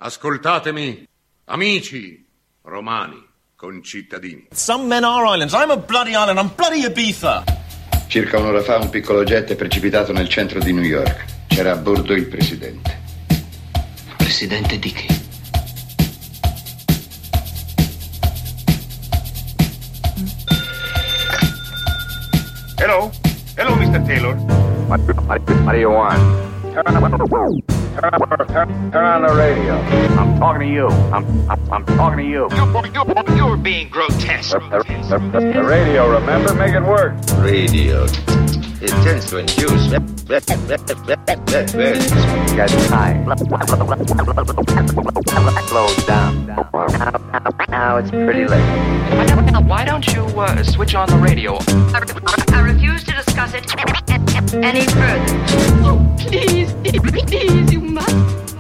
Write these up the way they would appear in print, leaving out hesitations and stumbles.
Ascoltatemi, amici romani, concittadini. Some men are islands. I'm a bloody island. I'm bloody Ibiza. Circa un'ora fa un piccolo jet è precipitato nel centro di New York. C'era a bordo il presidente. Presidente di che? Hello? Hello, Mr. Taylor. What do you want? Turn on the radio. I'm talking to you. I'm talking to you. You're being grotesque. The radio, remember? Make it work. Radio. It tends to induce Get high. Slow down. Now it's pretty late. Why don't you switch on the radio? I refuse to discuss it any further. Oh, please, you must.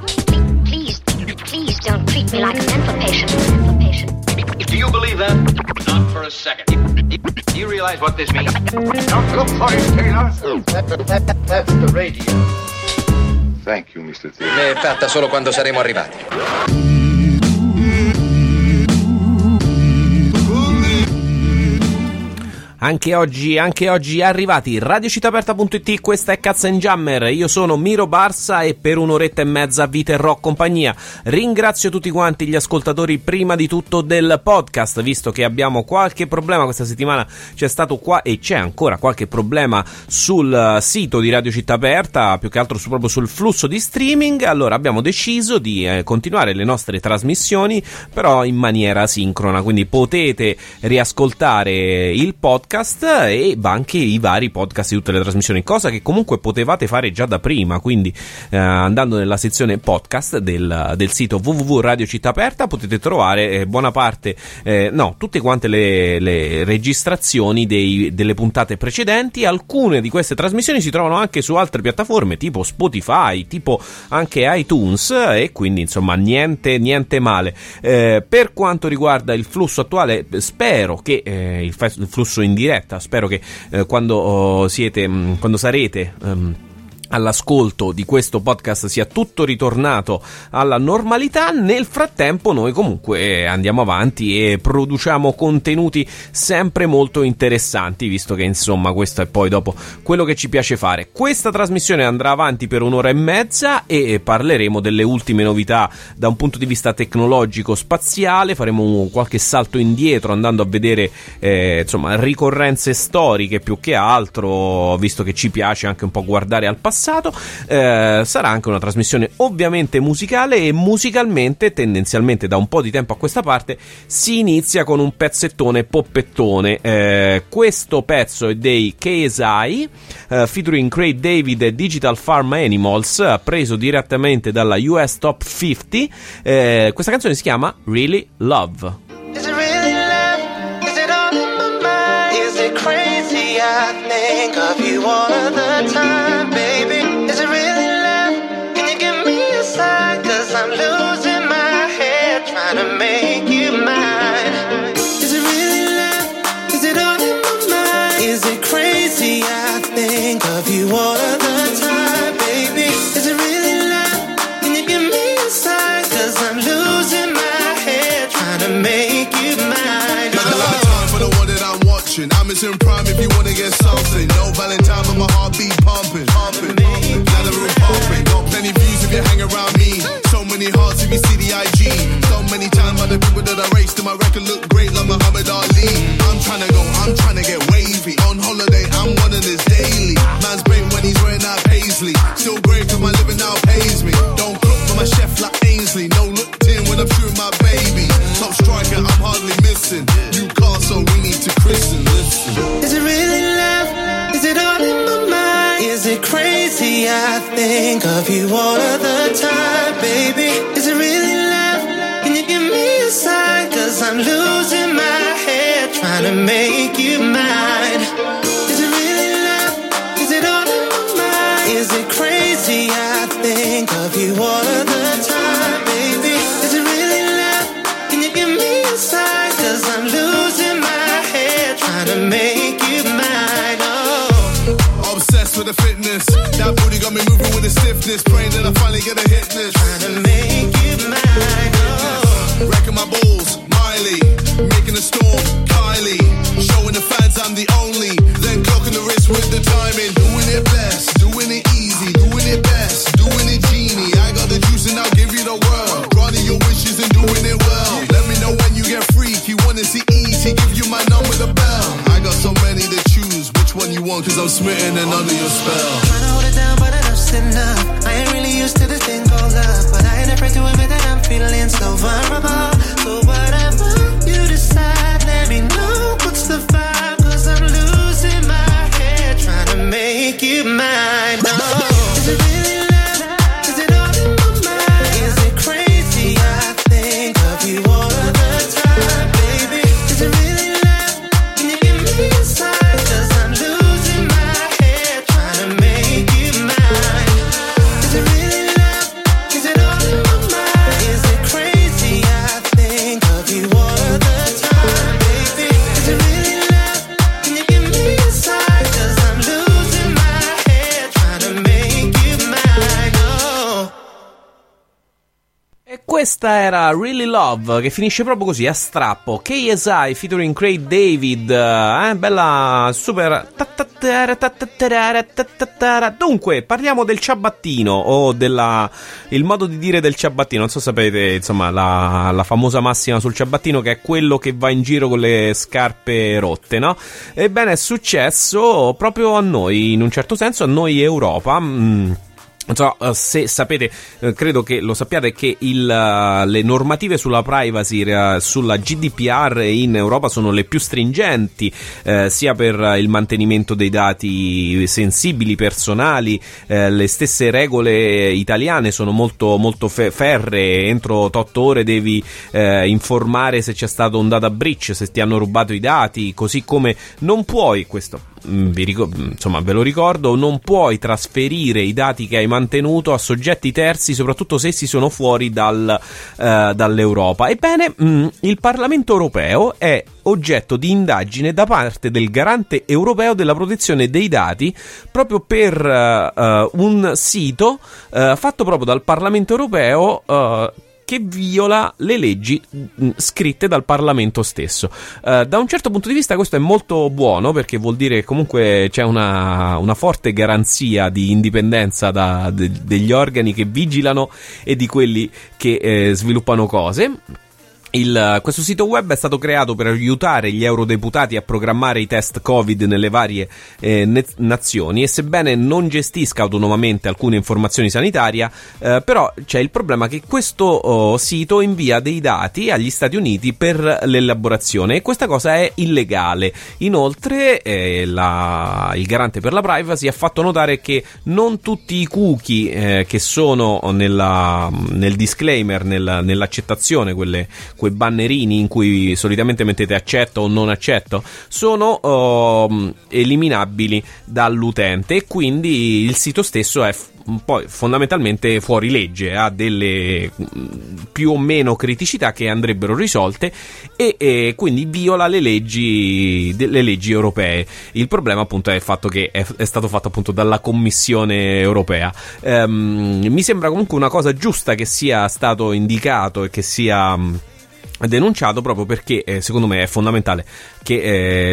Please don't treat me like a mental patient. Do you believe that? Not for a second. Do you realize what this means? Don't look for it, Taylor. That's the radio. Thank you, Mr. Taylor. È fatta solo quando saremo arrivati. Anche oggi arrivati, radiocittaaperta.it, questa è Cazza and Jammer, io sono Miro Barsa e per un'oretta e mezza vi terrò compagnia. Ringrazio tutti quanti gli ascoltatori prima di tutto del podcast, visto che abbiamo qualche problema questa settimana, c'è stato qua e c'è ancora qualche problema sul sito di Radio Città Aperta, più che altro proprio sul flusso di streaming. Allora abbiamo deciso di continuare le nostre trasmissioni, però in maniera sincrona, quindi potete riascoltare il podcast e anche i vari podcast di tutte le trasmissioni, cosa che comunque potevate fare già da prima, quindi andando nella sezione podcast del sito www.radiocittà aperta potete trovare buona parte, tutte quante le registrazioni delle puntate precedenti. Alcune di queste trasmissioni si trovano anche su altre piattaforme tipo Spotify, tipo anche iTunes, e quindi insomma niente male. Per quanto riguarda il flusso attuale, spero che il flusso in diretta, spero che quando sarete all'ascolto di questo podcast sia tutto ritornato alla normalità. Nel frattempo noi comunque andiamo avanti e produciamo contenuti sempre molto interessanti, visto che insomma questo è poi dopo quello che ci piace fare. Questa trasmissione andrà avanti per un'ora e mezza e parleremo delle ultime novità da un punto di vista tecnologico spaziale, faremo qualche salto indietro andando a vedere ricorrenze storiche più che altro, visto che ci piace anche un po' guardare al passato. Sarà anche una trasmissione ovviamente musicale, e musicalmente tendenzialmente da un po' di tempo a questa parte si inizia con un pezzettone poppettone. Questo pezzo è dei KSI featuring Craig David e Digital Farm Animals, preso direttamente dalla US Top 50. Questa canzone si chiama Really Love. Is it really love? Is it all in my mind? Is it crazy? I think of you all of the time, baby. Is it really love? Can you give me a sign? 'Cause I'm losing my head trying to make you mine. Is it really love? Is it all in my mind? Is it crazy? I think of you all of the time, baby. Is it really love? Can you give me a sign? 'Cause I'm losing my head trying to make you mine. Not a lot of time for the one that I'm watching. I'm in prime if you wanna get something. No Valentine, but my heartbeat pumping. Now the room pumping. Got plenty views if you hang around me. So many hearts if you see the IG. So many times by the people that I raced, and my record look great like Muhammad Ali. I'm trying to get wavy. On holiday, I'm running this daily. Man's brain when he's wearing that paisley. Still great 'cause my living now pays me. Don't cook for my chef like Ainsley. No look tin when I'm shooting my baby. Top striker, I'm hardly missing. Newcastle, we need to christen. Listen. Is it really love? Is it all in my mind? Is it crazy? I think of you all of the time, baby. Is it really love? Can you give me a sign? 'Cause I'm losing my head trying to make you mine. Is it really love? Is it all in my mind? Is it crazy? I think of you all of the time, baby. Is it really love? Can you give me a sign? 'Cause I'm losing my head trying to make you mine. Oh. Obsessed with the fitness. That booty got me moving with the stiffness. Praying that I finally money, get a hit list. Trying to make you mine, oh. Wrecking my balls, Miley. Making a storm, Kylie. Showing the fans I'm the only. Then clocking the wrist with the timing. Doing it best, doing it easy. Doing it best, doing it genie. I got the juice and I'll give you the world. Granting your wishes and doing it well. Let me know when you get freaky. Wanna see easy, give you my number, the bell. I got so many to choose. Which one you want, cause I'm smitten and under your spell. Trying to hold it down, but enough's enough. I ain't really used to this thing called love, but I ain't afraid to admit that I'm feeling so vulnerable. So whatever you decide, let me know what's the vibe, cause I'm losing my head trying to make you mine. Oh, is it really love? Is it all in my mind? Is it crazy? I think of you all of the time, baby. Is it really love? Can you give me a sign? Cause I'm losing my head trying to make you mine. Is it really love? Is it all in my mind? Is it crazy? I think of you all of the time, baby. Is it really love? Can you give me a sign? Cause I'm losing my head trying to make you mine, oh. E questa era Really Love, che finisce proprio così, a strappo. KSI featuring Craig David, bella, super. Dunque, parliamo del ciabattino, o il modo di dire del ciabattino. Non so se sapete, insomma, la famosa massima sul ciabattino, che è quello che va in giro con le scarpe rotte, no? Ebbene, è successo proprio a noi, in un certo senso, a noi Europa. Non so se sapete, credo che lo sappiate, che le normative sulla privacy, sulla GDPR in Europa sono le più stringenti, sia per il mantenimento dei dati sensibili, personali. Le stesse regole italiane sono molto, molto ferree. Entro 8 ore devi informare se c'è stato un data breach, se ti hanno rubato i dati, così come non puoi, questo ve lo ricordo, non puoi trasferire i dati che hai mantenuto a soggetti terzi, soprattutto se essi sono fuori dall'Europa. Ebbene, il Parlamento europeo è oggetto di indagine da parte del Garante europeo della protezione dei dati, proprio per un sito fatto proprio dal Parlamento europeo che viola le leggi scritte dal Parlamento stesso. Da un certo punto di vista questo è molto buono, perché vuol dire che comunque c'è una forte garanzia di indipendenza degli organi che vigilano e di quelli che sviluppano cose. Questo sito web è stato creato per aiutare gli eurodeputati a programmare i test Covid nelle varie nazioni, e sebbene non gestisca autonomamente alcune informazioni sanitarie, però c'è il problema che questo sito invia dei dati agli Stati Uniti per l'elaborazione, e questa cosa è illegale. Inoltre il garante per la privacy ha fatto notare che non tutti i cookie che sono nel disclaimer, nell'accettazione, quei bannerini in cui solitamente mettete accetto o non accetto, sono eliminabili dall'utente, e quindi il sito stesso è poi fondamentalmente fuori legge, ha delle più o meno criticità che andrebbero risolte, e quindi viola le leggi europee. Il problema appunto è il fatto che è stato fatto appunto dalla Commissione europea. Mi sembra comunque una cosa giusta che sia stato indicato e che sia denunciato, proprio perché secondo me è fondamentale che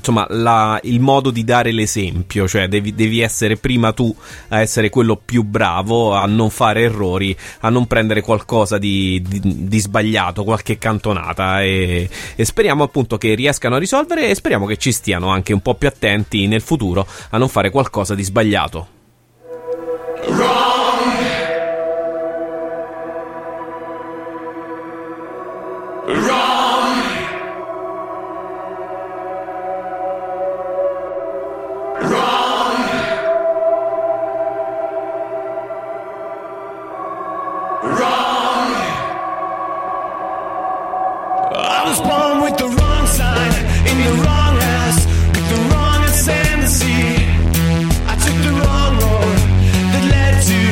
il modo di dare l'esempio, cioè devi essere prima tu a essere quello più bravo, a non fare errori, a non prendere qualcosa di sbagliato, qualche cantonata, e speriamo appunto che riescano a risolvere, e speriamo che ci stiano anche un po' più attenti nel futuro a non fare qualcosa di sbagliato. To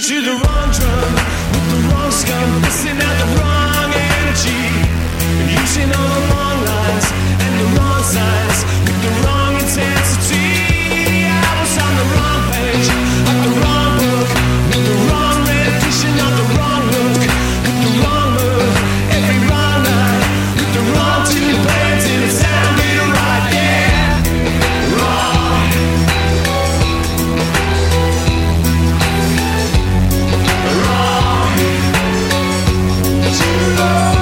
to the wrong drum with the wrong scum, missing out the wrong energy, using all the wrong lines and the wrong signs with the wrong intensity. I was on the wrong page of the wrong book with the wrong rendition of the wrong look, with the wrong move every wrong night, with the wrong two plans and it sounded right. Yeah, wrong. Wrong. Too long.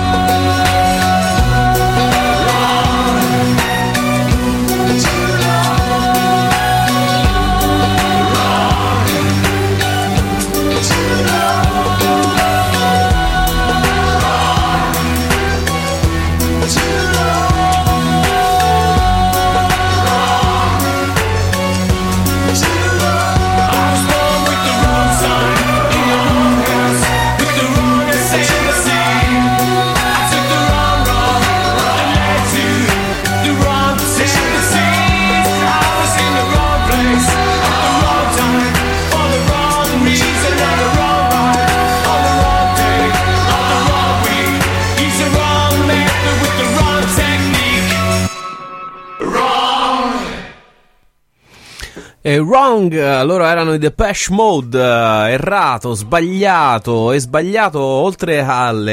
Wrong, loro erano i Depeche Mode, errato, sbagliato, e sbagliato oltre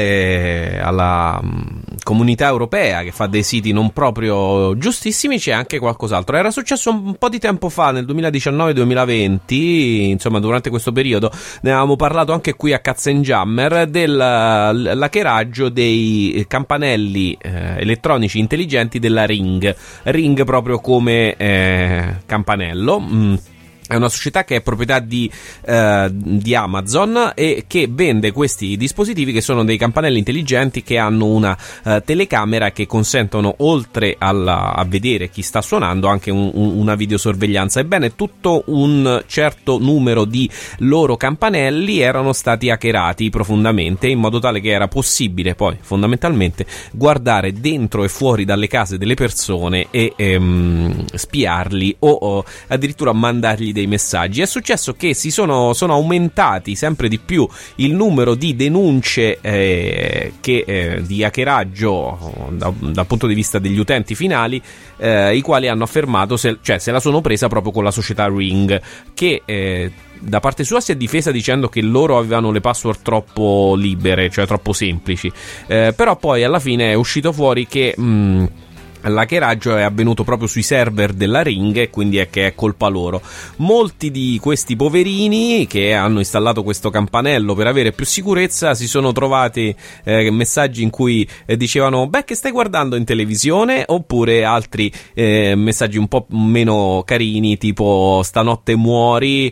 alla comunità europea che fa dei siti non proprio giustissimi, c'è anche qualcos'altro. Era successo un po' di tempo fa, nel 2019-2020, insomma durante questo periodo, ne avevamo parlato anche qui a Katzenjammer dell'hackeraggio dei campanelli elettronici intelligenti della Ring proprio come campanello. È una società che è proprietà di Amazon e che vende questi dispositivi che sono dei campanelli intelligenti che hanno una telecamera che consentono, oltre a vedere chi sta suonando, anche una videosorveglianza. Ebbene, tutto un certo numero di loro campanelli erano stati hackerati profondamente, in modo tale che era possibile poi fondamentalmente guardare dentro e fuori dalle case delle persone e spiarli o addirittura mandargli dei messaggi. È successo che sono aumentati sempre di più il numero di denunce di hackeraggio dal punto di vista degli utenti finali, i quali hanno affermato se la sono presa proprio con la società Ring, che da parte sua si è difesa dicendo che loro avevano le password troppo libere, cioè troppo semplici, però poi alla fine è uscito fuori che l'hackeraggio è avvenuto proprio sui server della Ring e quindi è che è colpa loro. Molti di questi poverini che hanno installato questo campanello per avere più sicurezza si sono trovati messaggi in cui dicevano che stai guardando in televisione, oppure altri messaggi un po' meno carini tipo stanotte muori,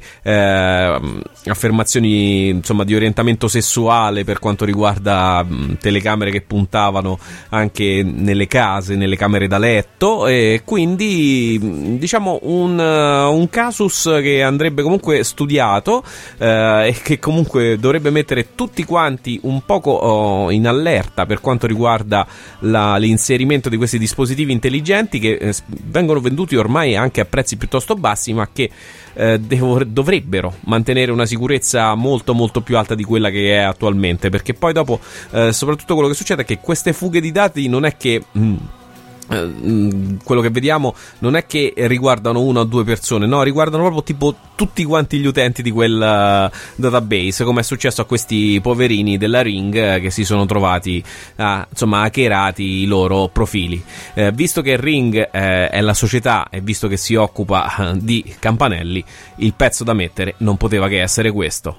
affermazioni insomma di orientamento sessuale per quanto riguarda telecamere che puntavano anche nelle case, nelle camere da letto, e quindi diciamo un casus che andrebbe comunque studiato e che comunque dovrebbe mettere tutti quanti un poco in allerta per quanto riguarda l'inserimento di questi dispositivi intelligenti che vengono venduti ormai anche a prezzi piuttosto bassi, ma che dovrebbero mantenere una sicurezza molto molto più alta di quella che è attualmente, perché poi dopo soprattutto quello che succede è che queste fughe di dati non è che quello che vediamo non è che riguardano una o due persone, no, riguardano proprio tipo tutti quanti gli utenti di quel database, come è successo a questi poverini della Ring che si sono trovati hackerati i loro profili. Visto che Ring è la società e visto che si occupa di campanelli, il pezzo da mettere non poteva che essere questo.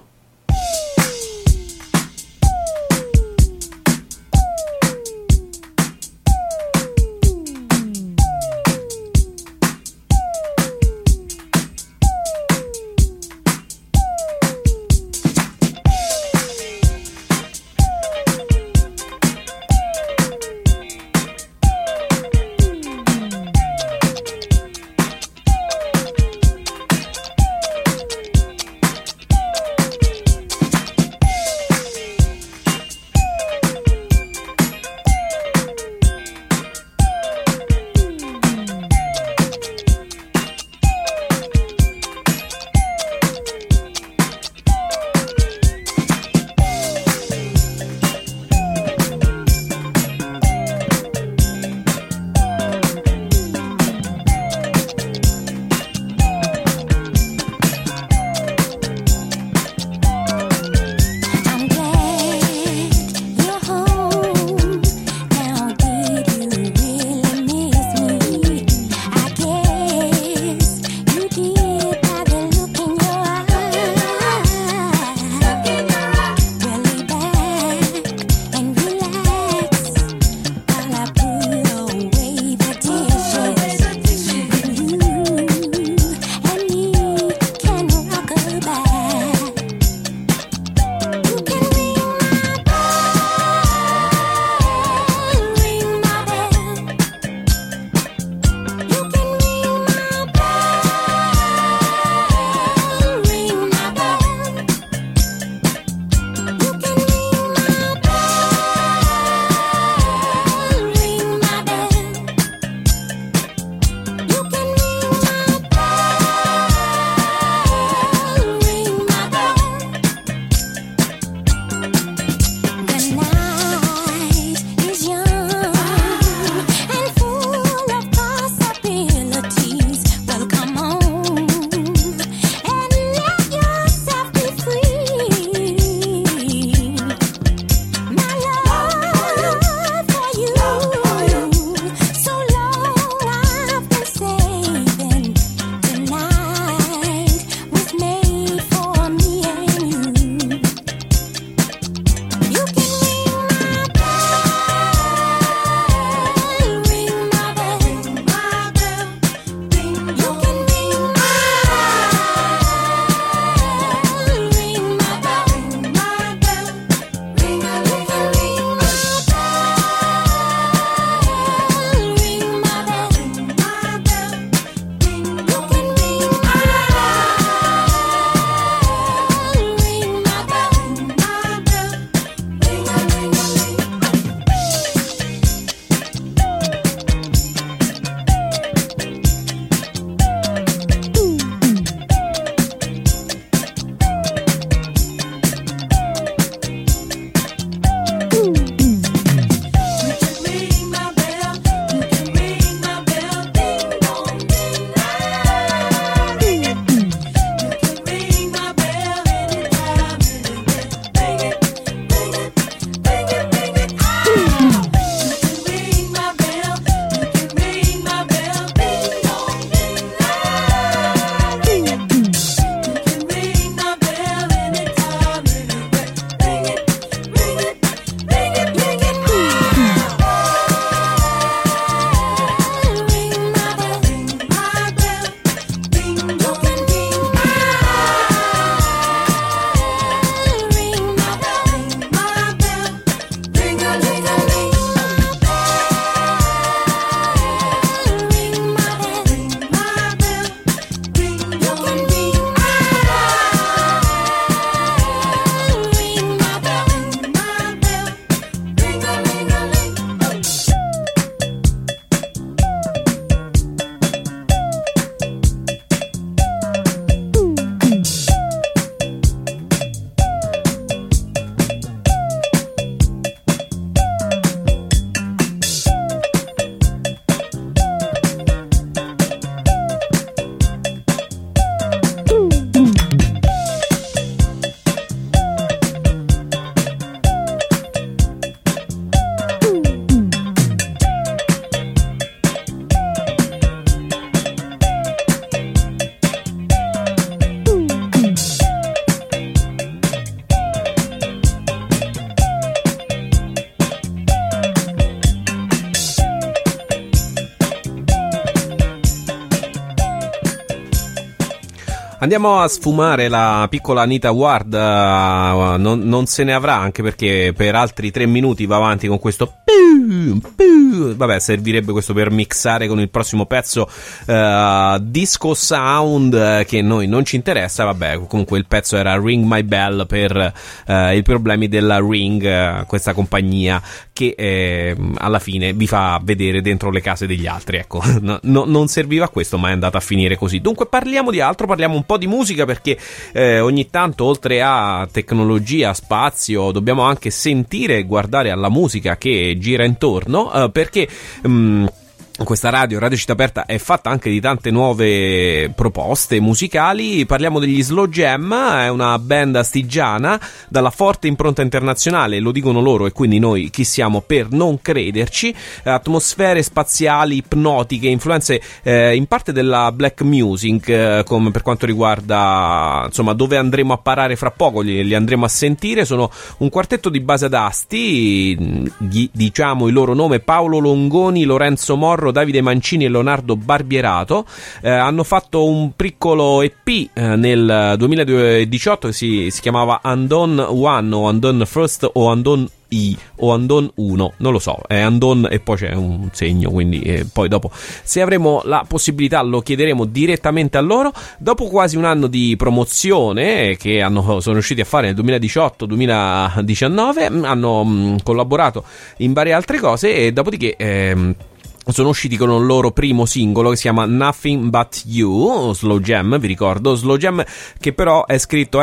Andiamo a sfumare la piccola Anita Ward, non se ne avrà, anche perché per altri 3 minuti va avanti con questo vabbè, servirebbe questo per mixare con il prossimo pezzo disco sound che noi non ci interessa. Vabbè, comunque il pezzo era Ring My Bell per i problemi della Ring, questa compagnia che alla fine vi fa vedere dentro le case degli altri, ecco. Non serviva a questo, ma è andata a finire così. Dunque parliamo di altro, parliamo un po' di musica, perché ogni tanto, oltre a tecnologia, spazio, dobbiamo anche sentire e guardare alla musica che gira intorno, perché questa Radio Città Aperta è fatta anche di tante nuove proposte musicali. Parliamo degli Slow Jam, è una band astigiana dalla forte impronta internazionale, lo dicono loro e quindi noi chi siamo per non crederci. Atmosfere spaziali, ipnotiche, influenze in parte della black music, come per quanto riguarda, insomma, dove andremo a parare fra poco, li andremo a sentire. Sono un quartetto di base ad Asti, diciamo il loro nome: Paolo Longoni, Lorenzo Morro, Davide Mancini e Leonardo Barbierato. Hanno fatto un piccolo EP nel 2018 che si chiamava Undone One o Undone First o Undone o Undone 1, non lo so, è Undone e poi c'è un segno, quindi poi dopo, se avremo la possibilità, lo chiederemo direttamente a loro. Dopo quasi un anno di promozione che sono riusciti a fare nel 2018-2019, hanno collaborato in varie altre cose e dopodiché sono usciti con il loro primo singolo che si chiama Nothing But You, Slow Jam, vi ricordo, Slow Jam che però è scritto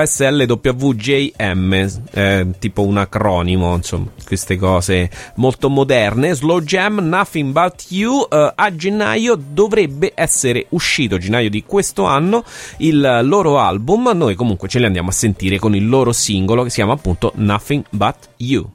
SLWJM, tipo un acronimo, insomma, queste cose molto moderne. Slow Jam, Nothing But You. A gennaio dovrebbe essere uscito, gennaio di questo anno, il loro album. Noi comunque ce li andiamo a sentire con il loro singolo che si chiama appunto Nothing But You.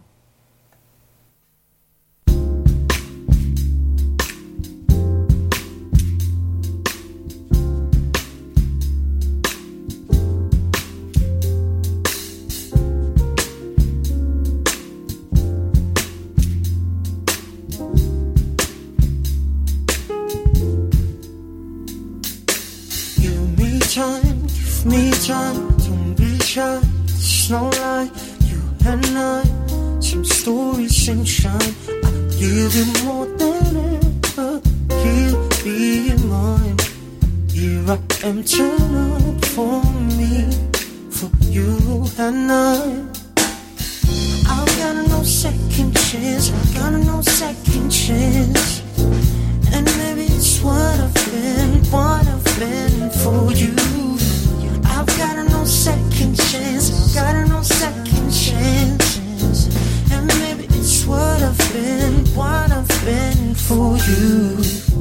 Give me time, don't be shy. There's no lie, you and I, some stories, same shine. I give you more than ever, he'll be mine. Here I am, turn up for me, for you and I. I've got no second chance, I've got no second chance. And maybe it's what I've been for you. I've got no second chance, I've got no second chance. And maybe it's what I've been for you.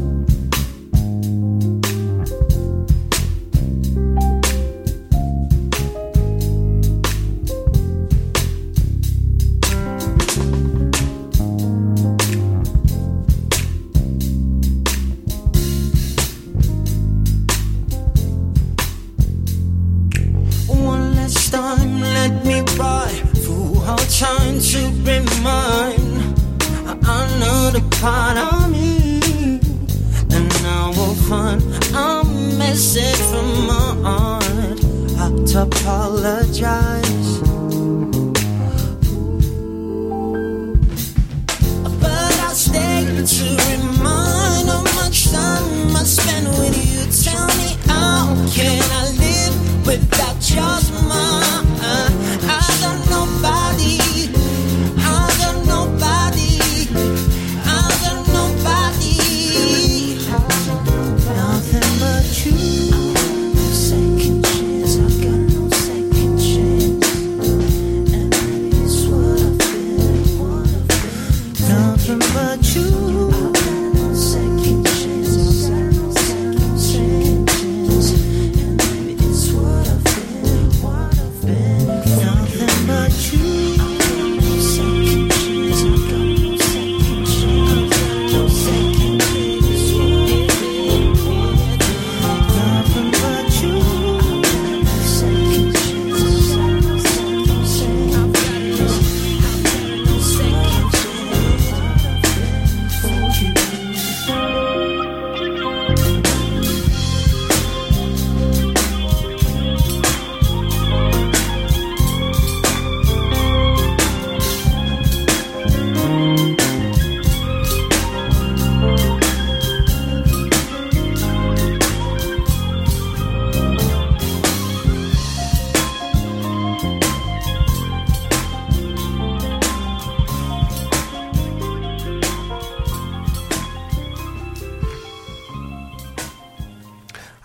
Trying to be mine, another part of me, and now we'll find a message from my heart. I have to apologize, but I'll stay to remind how much time I spend with you. Tell me, how can I live without your smile? I got nobody. What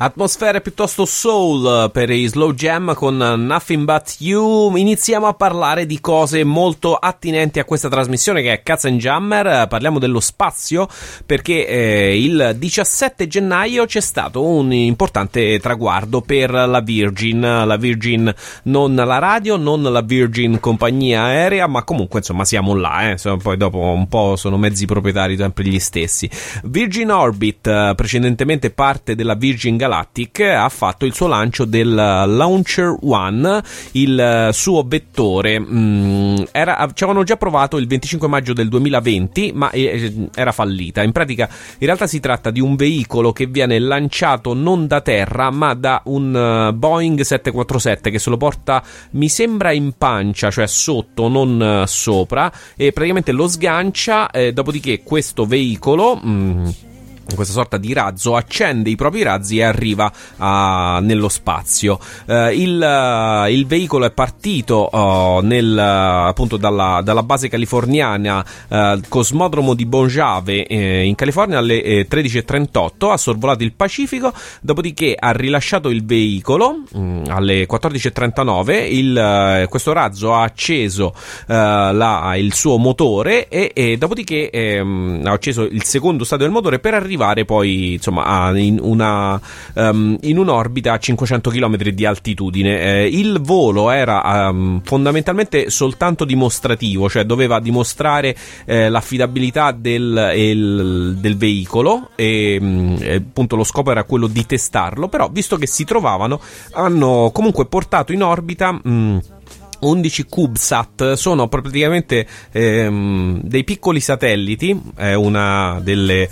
Atmosfere piuttosto soul per i Slow Jam con Nothing But You. Iniziamo a parlare di cose molto attinenti a questa trasmissione che è Cats and Jammer. Parliamo dello spazio perché il 17 gennaio c'è stato un importante traguardo per la Virgin, non la radio, non la Virgin compagnia aerea, ma comunque insomma siamo là, poi dopo un po' sono mezzi proprietari sempre gli stessi. Virgin Orbit, precedentemente parte della Virgin Galactic, ha fatto il suo lancio del Launcher One, il suo vettore. Ci avevano già provato il 25 maggio del 2020, ma era fallita. In pratica, in realtà si tratta di un veicolo che viene lanciato non da terra, ma da un Boeing 747 che se lo porta, mi sembra, in pancia, cioè sotto, non sopra, e praticamente lo sgancia, dopodiché questo veicolo, questa sorta di razzo, accende i propri razzi e arriva nello spazio. Il veicolo è partito appunto dalla base californiana Cosmodromo di Mojave in California alle 13:38, ha sorvolato il Pacifico, dopodiché ha rilasciato il veicolo alle 14:39, questo razzo ha acceso il suo motore e dopodiché ha acceso il secondo stadio del motore per arrivare poi insomma in un'orbita a 500 km di altitudine. Il volo era fondamentalmente soltanto dimostrativo, cioè doveva dimostrare l'affidabilità del veicolo e appunto lo scopo era quello di testarlo, però visto che si trovavano, hanno comunque portato in orbita 11 CubeSat. Sono praticamente dei piccoli satelliti, è una delle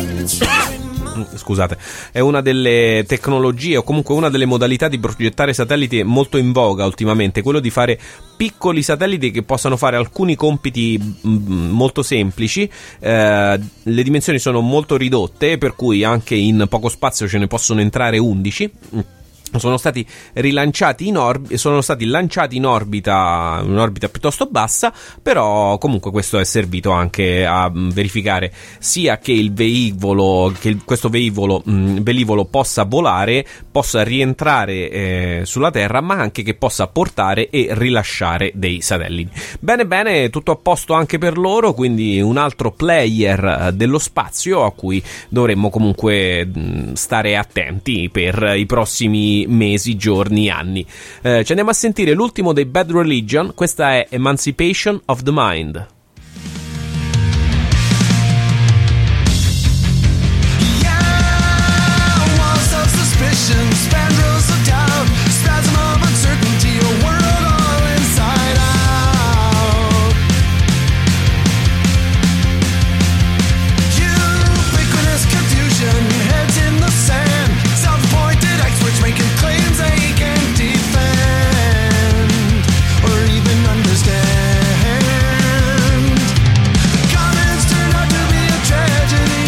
tecnologie, o comunque una delle modalità di progettare satelliti molto in voga ultimamente, quello di fare piccoli satelliti che possano fare alcuni compiti molto semplici. Le dimensioni sono molto ridotte, per cui anche in poco spazio ce ne possono entrare 11. Sono stati rilanciati sono stati lanciati in orbita, un'orbita piuttosto bassa, però comunque questo è servito anche a verificare sia che questo velivolo possa volare, possa rientrare sulla Terra, ma anche che possa portare e rilasciare dei satelliti. Bene, tutto a posto anche per loro, quindi un altro player dello spazio a cui dovremmo comunque stare attenti per i prossimi mesi, giorni, anni. Ci andiamo a sentire l'ultimo dei Bad Religion, questa è Emancipation of the Mind.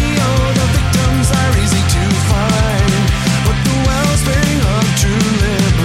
True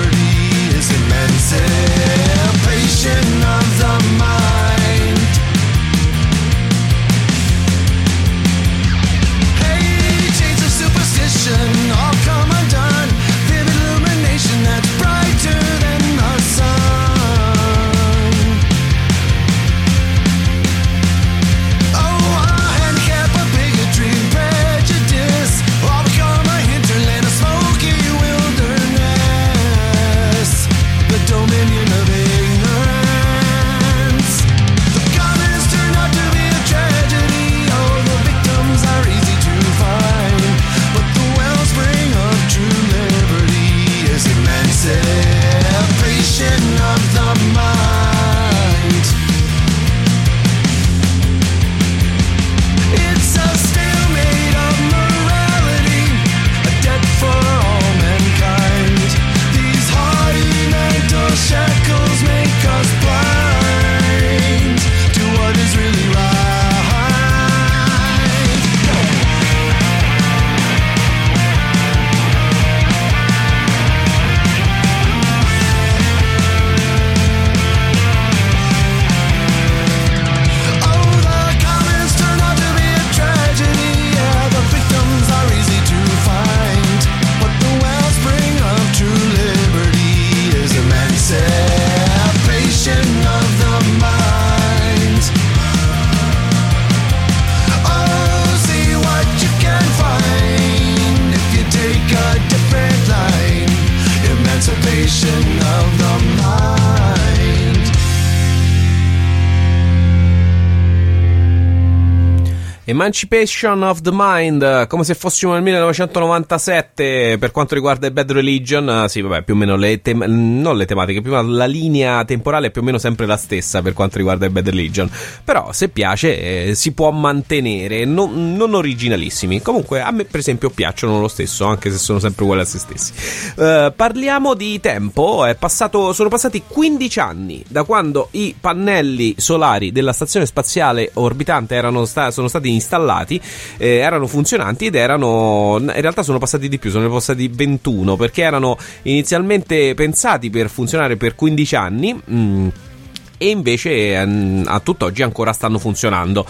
Emancipation of the Mind, come se fossimo nel 1997 per quanto riguarda i Bad Religion. Sì, vabbè, più o meno non le tematiche, più o meno la linea temporale è più o meno sempre la stessa per quanto riguarda i Bad Religion, però se piace si può mantenere, non originalissimi. Comunque a me per esempio piacciono lo stesso, anche se sono sempre uguali a se stessi. Parliamo di tempo. Sono passati 15 anni da quando i pannelli solari della stazione spaziale orbitante sono stati installati, erano funzionanti ed in realtà sono passati di più, sono passati 21, perché erano inizialmente pensati per funzionare per 15 anni, e invece a tutt'oggi ancora stanno funzionando.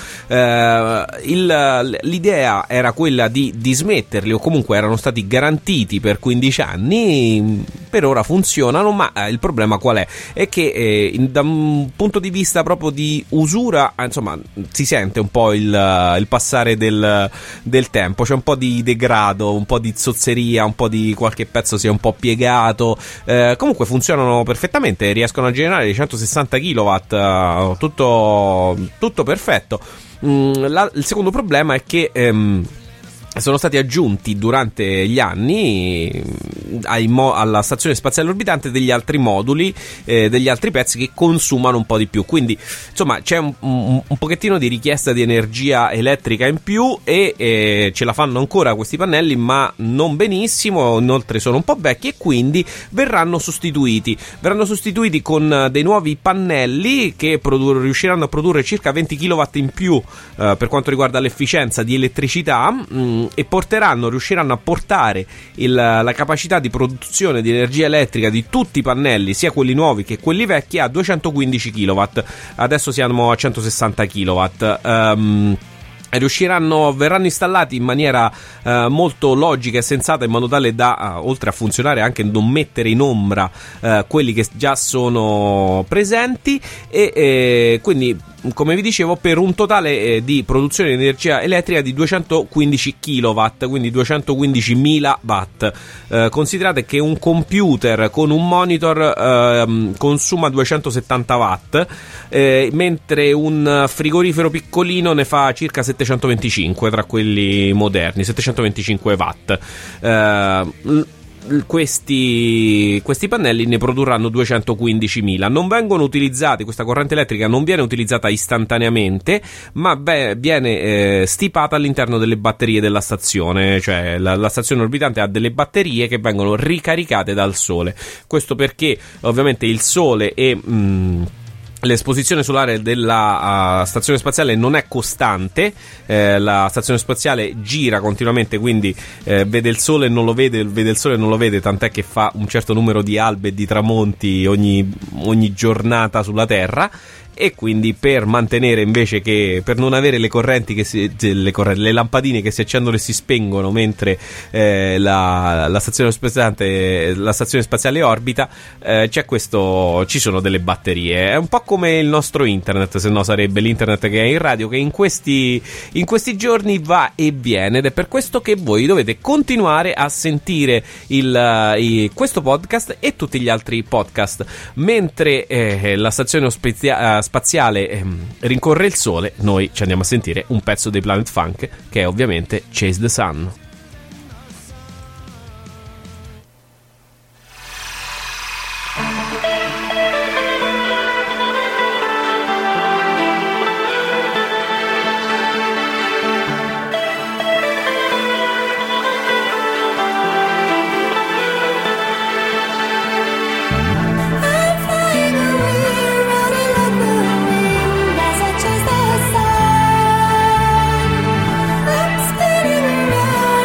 L'idea era quella di dismetterli, o comunque erano stati garantiti per 15 anni, per ora funzionano, ma il problema qual è? È che da un punto di vista proprio di usura, insomma, si sente un po' il passare del tempo, c'è un po' di degrado, un po' di zozzeria, un po' di qualche pezzo si è un po' piegato. Comunque funzionano perfettamente, riescono a generare 160 kW, tutto perfetto. Il secondo problema è che sono stati aggiunti durante gli anni alla stazione spaziale orbitante degli altri moduli, degli altri pezzi che consumano un po' di più, quindi insomma c'è un pochettino di richiesta di energia elettrica in più, e ce la fanno ancora questi pannelli, ma non benissimo. Inoltre sono un po' vecchi e quindi verranno sostituiti con dei nuovi pannelli che riusciranno a produrre circa 20 kW in più per quanto riguarda l'efficienza di elettricità, e riusciranno a portare la capacità di produzione di energia elettrica di tutti i pannelli, sia quelli nuovi che quelli vecchi, a 215 kW. Adesso siamo a 160 kW. Verranno installati in maniera molto logica e sensata, in modo tale da, oltre a funzionare, anche non mettere in ombra quelli che già sono presenti, e quindi, come vi dicevo, per un totale di produzione di energia elettrica di 215 kW, quindi 215.000 watt. Considerate che un computer con un monitor consuma 270 watt, mentre un frigorifero piccolino ne fa circa 725 tra quelli moderni, 725 watt. Questi pannelli ne produrranno 215.000. Non vengono utilizzati, questa corrente elettrica non viene utilizzata istantaneamente, ma viene stipata all'interno delle batterie della stazione, cioè la stazione orbitante ha delle batterie che vengono ricaricate dal sole. Questo perché ovviamente il sole e l'esposizione solare della stazione spaziale non è costante, la stazione spaziale gira continuamente, quindi vede il sole e non lo vede, tant'è che fa un certo numero di albe e di tramonti ogni giornata sulla Terra. E quindi per mantenere, invece che per non avere le correnti le lampadine che si accendono e si spengono mentre la stazione spaziale orbita, ci sono delle batterie. È un po' come il nostro internet, se no sarebbe l'internet che è in radio, che in questi giorni va e viene, ed è per questo che voi dovete continuare a sentire questo podcast e tutti gli altri podcast. Mentre la stazione spaziale rincorre il sole, noi ci andiamo a sentire un pezzo dei Planet Funk, che è ovviamente Chase the Sun. Spinning around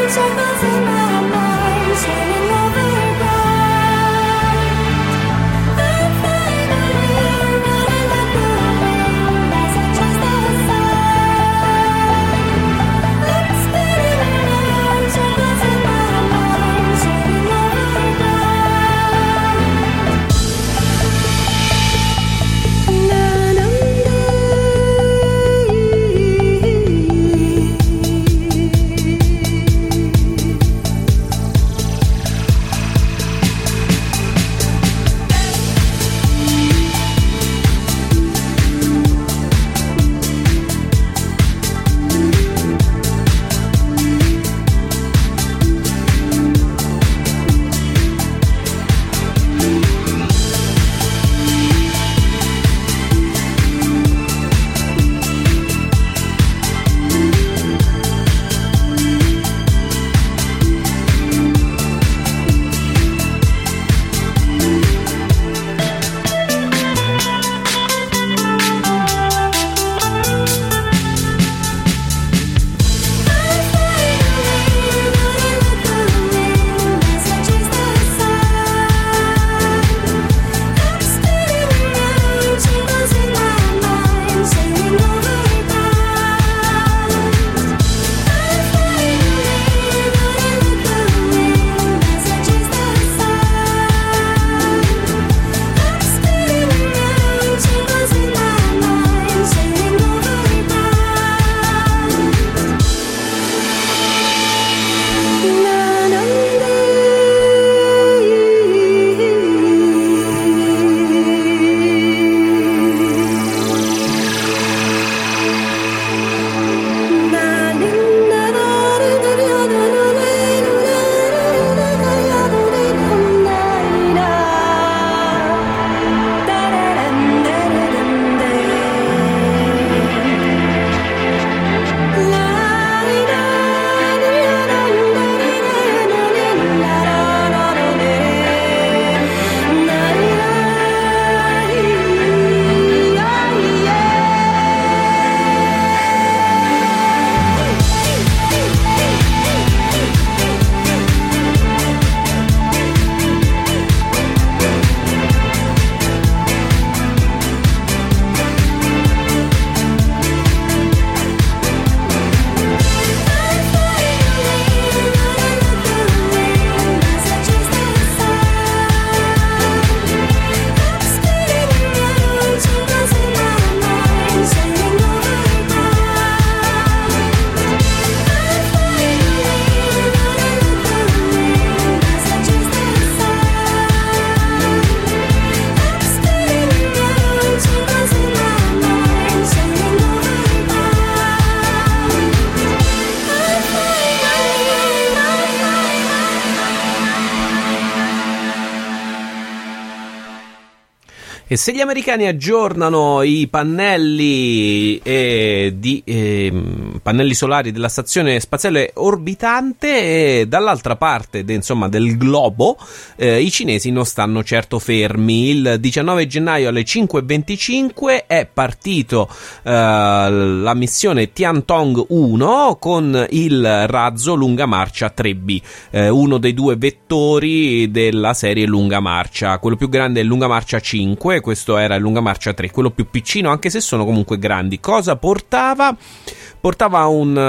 E se gli americani aggiornano i pannelli pannelli solari della stazione spaziale orbitante, dall'altra parte del globo i cinesi non stanno certo fermi. Il 19 gennaio alle 5:25 è partito la missione Tiantong 1 con il razzo lunga marcia 3B, uno dei due vettori della serie lunga marcia. Quello più grande è il lunga marcia 5, questo era il lunga marcia 3, quello più piccino, anche se sono comunque grandi. Cosa portava? Portava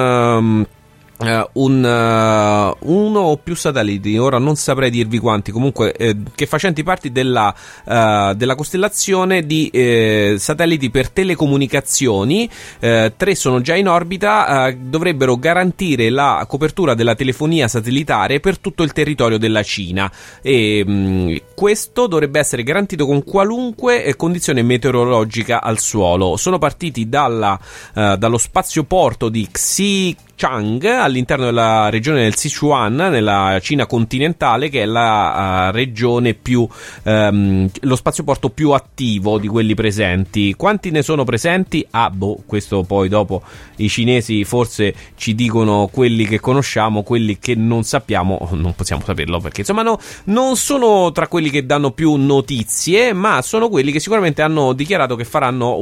uno o più satelliti, ora non saprei dirvi quanti, comunque che facenti parte della costellazione di satelliti per telecomunicazioni. 3 sono già in orbita, dovrebbero garantire la copertura della telefonia satellitare per tutto il territorio della Cina, e questo dovrebbe essere garantito con qualunque condizione meteorologica al suolo. Sono partiti dallo spazioporto di Xichang all'interno della regione del Sichuan, nella Cina continentale, che è la regione più lo spazioporto più attivo di quelli presenti. Quanti ne sono presenti? Questo poi dopo i cinesi forse ci dicono quelli che conosciamo, quelli che non sappiamo non possiamo saperlo, perché insomma non sono tra quelli che danno più notizie, ma sono quelli che sicuramente hanno dichiarato che faranno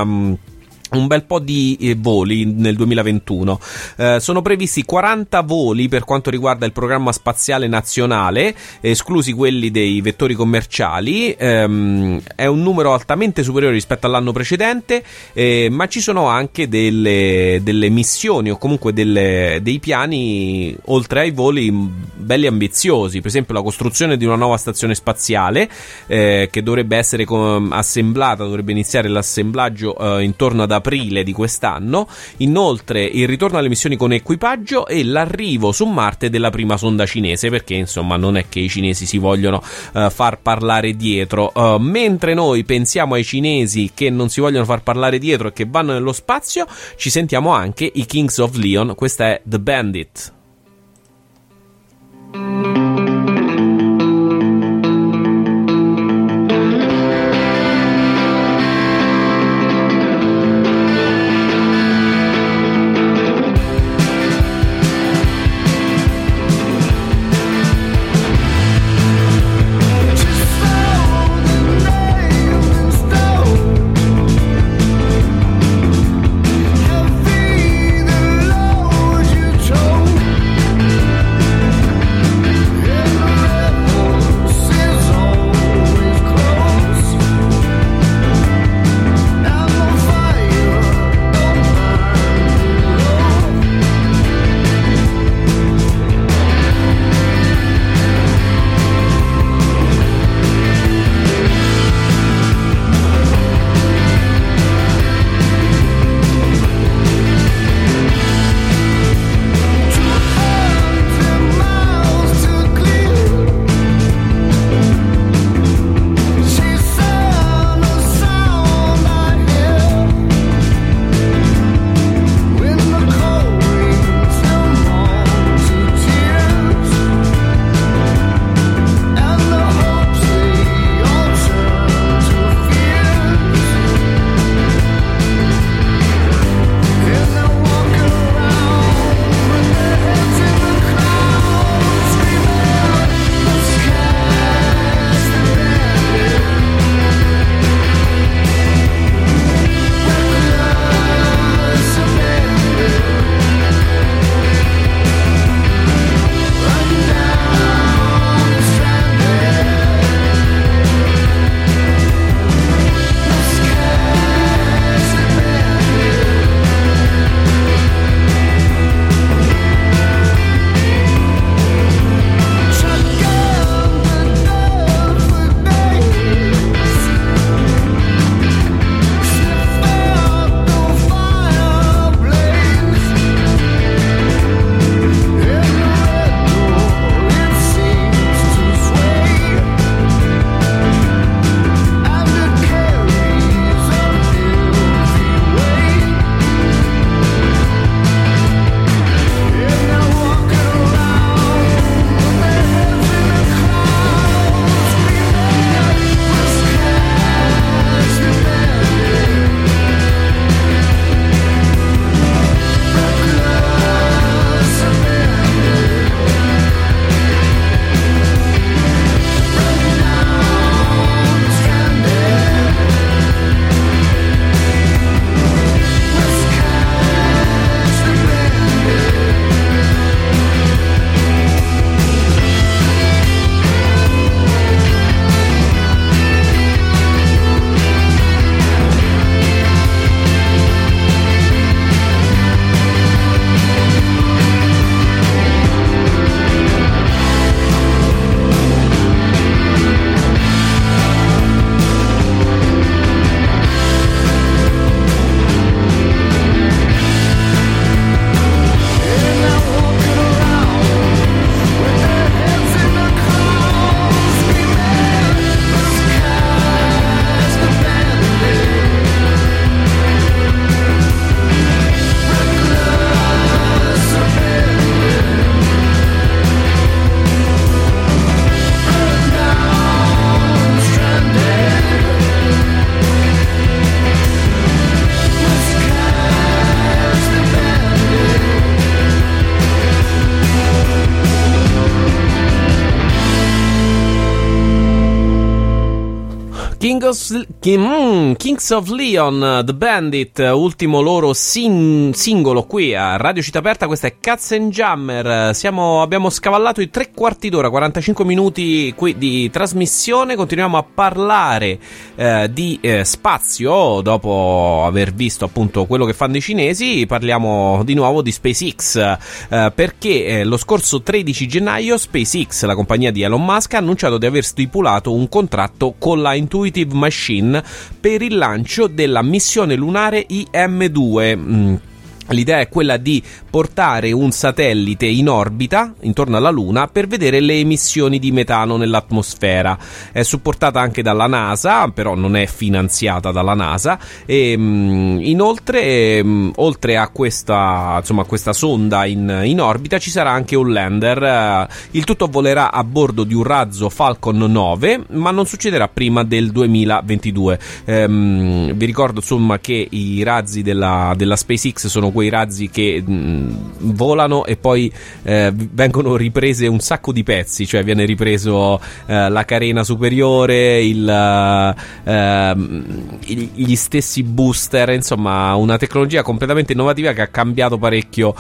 un bel po' di voli nel 2021. Sono previsti 40 voli per quanto riguarda il programma spaziale nazionale, esclusi quelli dei vettori commerciali. È un numero altamente superiore rispetto all'anno precedente, ma ci sono anche delle missioni o comunque dei piani, oltre ai voli, belli ambiziosi. Per esempio la costruzione di una nuova stazione spaziale che dovrebbe essere assemblata, dovrebbe iniziare l'assemblaggio intorno ad aprile di quest'anno. Inoltre il ritorno alle missioni con equipaggio e l'arrivo su Marte della prima sonda cinese, perché insomma non è che i cinesi si vogliono far parlare dietro. Mentre noi pensiamo ai cinesi che non si vogliono far parlare dietro e che vanno nello spazio, ci sentiamo anche i Kings of Leon. Questa è The Bandit. Heavy the load you told. Kings of Leon, The Bandit, ultimo loro singolo qui a Radio Città Aperta. Questa è Cats and Jammer. Abbiamo scavallato i 3/4 d'ora, 45 minuti qui di trasmissione. Continuiamo a parlare di spazio dopo aver visto appunto quello che fanno i cinesi. Parliamo di nuovo di SpaceX, perché lo scorso 13 gennaio SpaceX, la compagnia di Elon Musk, ha annunciato di aver stipulato un contratto con la Intuitive Machine per il lancio della missione lunare IM-2. L'idea è quella di portare un satellite in orbita intorno alla Luna per vedere le emissioni di metano nell'atmosfera. È supportata anche dalla NASA, però non è finanziata dalla NASA. E inoltre, oltre a questa sonda in orbita, ci sarà anche un lander. Il tutto volerà a bordo di un razzo Falcon 9, ma non succederà prima del 2022. Vi ricordo insomma che i razzi della SpaceX sono quei razzi che volano e poi vengono riprese un sacco di pezzi, cioè viene ripreso la carena superiore, gli stessi booster, insomma una tecnologia completamente innovativa che ha cambiato parecchio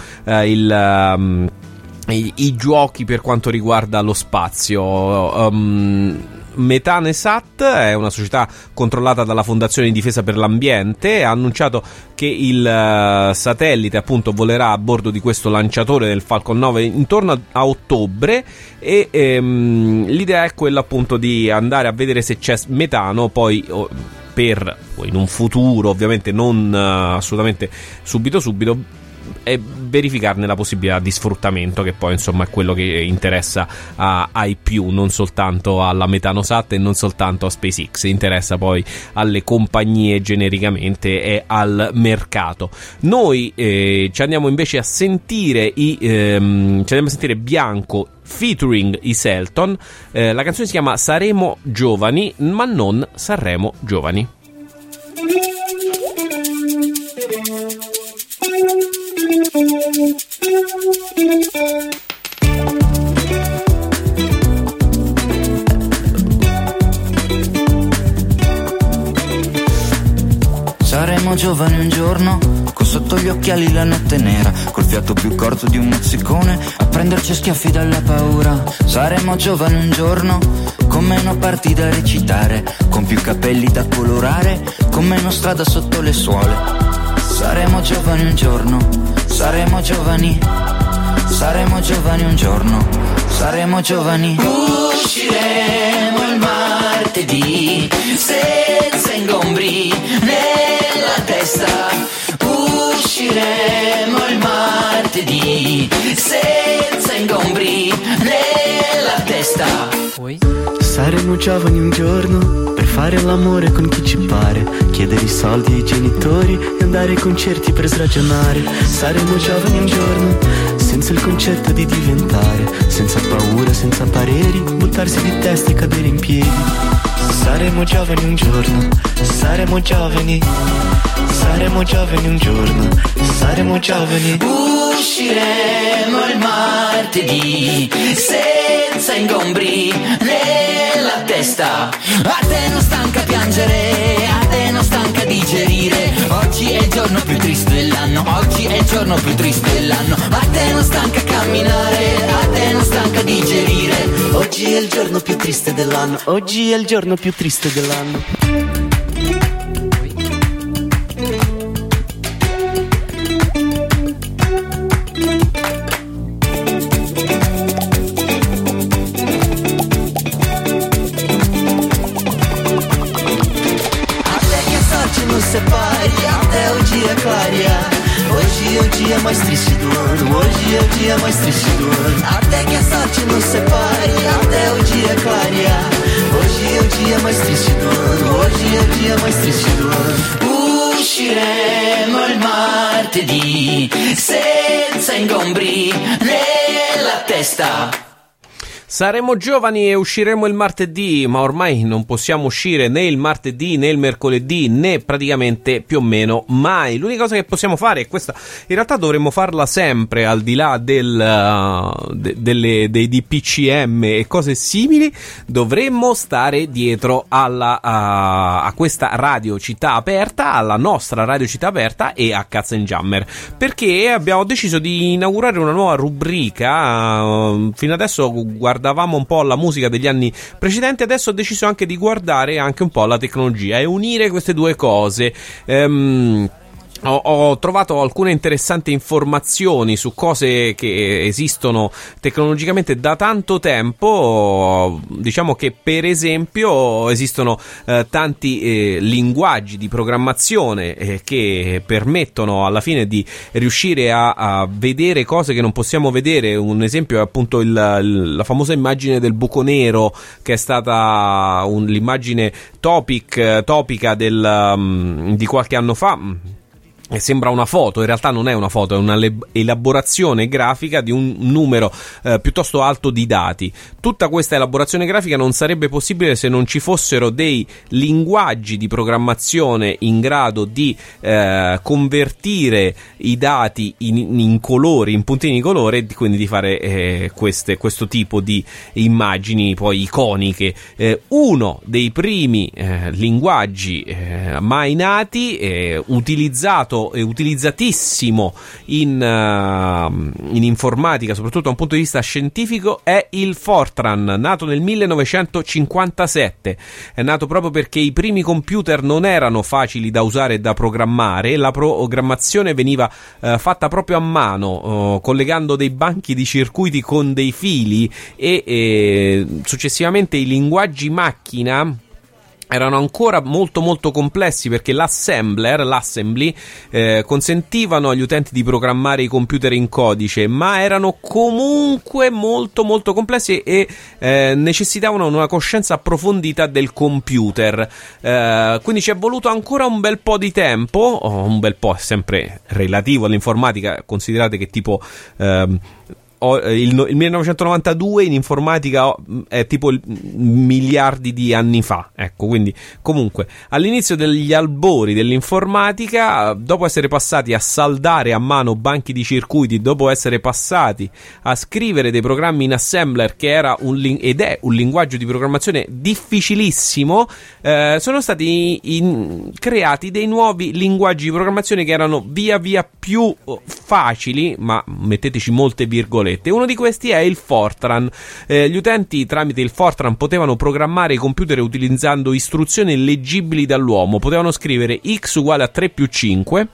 i giochi per quanto riguarda lo spazio. Metanesat è una società controllata dalla Fondazione di Difesa per l'Ambiente. Ha annunciato che il satellite appunto volerà a bordo di questo lanciatore del Falcon 9 intorno a ottobre e l'idea è quella appunto di andare a vedere se c'è metano poi in un futuro, ovviamente non assolutamente subito, e verificarne la possibilità di sfruttamento, che poi insomma è quello che interessa ai più, non soltanto alla Metanosat e non soltanto a SpaceX, interessa poi alle compagnie genericamente e al mercato. Noi ci andiamo invece a sentire Bianco featuring i Selton. La canzone si chiama Saremo Giovani, ma non Sanremo Giovani. Saremo giovani un giorno, con sotto gli occhiali la notte nera, col fiato più corto di un mozzicone, a prenderci a schiaffi dalla paura. Saremo giovani un giorno, con meno parti da recitare, con più capelli da colorare, con meno strada sotto le suole. Saremo giovani un giorno, saremo giovani un giorno, saremo giovani. Usciremo il martedì senza ingombri nella testa. Usciremo il martedì senza ingombri nella testa. Saremo giovani un giorno per fare l'amore con chi ci pare, chiedere i soldi ai genitori e andare ai concerti per sragionare. Saremo giovani un giorno senza il concetto di diventare, senza paura, senza pareri, buttarsi di testa e cadere in piedi. Saremo giovani un giorno, saremo giovani un giorno, saremo giovani. Usciremo il martedì senza ingombri nella testa. A te non stanca piangere, a te non stanca digerire. Oggi è il giorno più triste dell'anno, oggi è il giorno più triste dell'anno. A te non stanca camminare, a te non stanca digerire. Oggi è il giorno più triste dell'anno, oggi è il giorno più triste dell'anno. Hoje é mais triste do ano, hoje é o dia mais triste do ano. Até que a sorte nos separe, até o dia clarear. Hoje é o dia mais triste do ano, hoje é o dia mais triste do ano. Usciremo il martedì senza ingombri nella testa. Saremo giovani e usciremo il martedì, ma ormai non possiamo uscire né il martedì né il mercoledì né praticamente più o meno mai. L'unica cosa che possiamo fare, e questa in realtà dovremmo farla sempre al di là dei DPCM e cose simili, dovremmo stare dietro a questa Radio Città Aperta, alla nostra Radio Città Aperta e a Katzenjammer, perché abbiamo deciso di inaugurare una nuova rubrica. Fino adesso guardavamo un po' la musica degli anni precedenti, adesso ho deciso anche di guardare anche un po' la tecnologia e unire queste due cose. Ho trovato alcune interessanti informazioni su cose che esistono tecnologicamente da tanto tempo. Diciamo che per esempio esistono tanti linguaggi di programmazione che permettono alla fine di riuscire a vedere cose che non possiamo vedere. Un esempio è appunto la famosa immagine del buco nero, che è stata l'immagine topica di qualche anno fa. Sembra una foto, in realtà non è una foto, è una elaborazione grafica di un numero piuttosto alto di dati. Tutta questa elaborazione grafica non sarebbe possibile se non ci fossero dei linguaggi di programmazione in grado di convertire i dati in colori, in puntini di colore, e quindi di fare questo tipo di immagini poi iconiche. Uno dei primi linguaggi mai nati, utilizzato e utilizzatissimo in informatica, soprattutto da un punto di vista scientifico, è il Fortran, nato nel 1957. È nato proprio perché i primi computer non erano facili da usare e da programmare. La programmazione veniva fatta proprio a mano, collegando dei banchi di circuiti con dei fili, e successivamente i linguaggi macchina erano ancora molto molto complessi, perché l'assembly consentivano agli utenti di programmare i computer in codice, ma erano comunque molto molto complessi e necessitavano una coscienza approfondita del computer. Quindi ci è voluto ancora un bel po' di tempo, un bel po' è sempre relativo all'informatica, considerate che tipo il 1992 in informatica è tipo miliardi di anni fa, ecco. Quindi comunque all'inizio degli albori dell'informatica, dopo essere passati a saldare a mano banchi di circuiti, dopo essere passati a scrivere dei programmi in assembler, che era ed è un linguaggio di programmazione difficilissimo, sono stati creati dei nuovi linguaggi di programmazione che erano via via più facili, ma metteteci molte virgolette. Uno di questi è il Fortran. Gli utenti tramite il Fortran potevano programmare i computer utilizzando istruzioni leggibili dall'uomo. Potevano scrivere x uguale a 3 più 5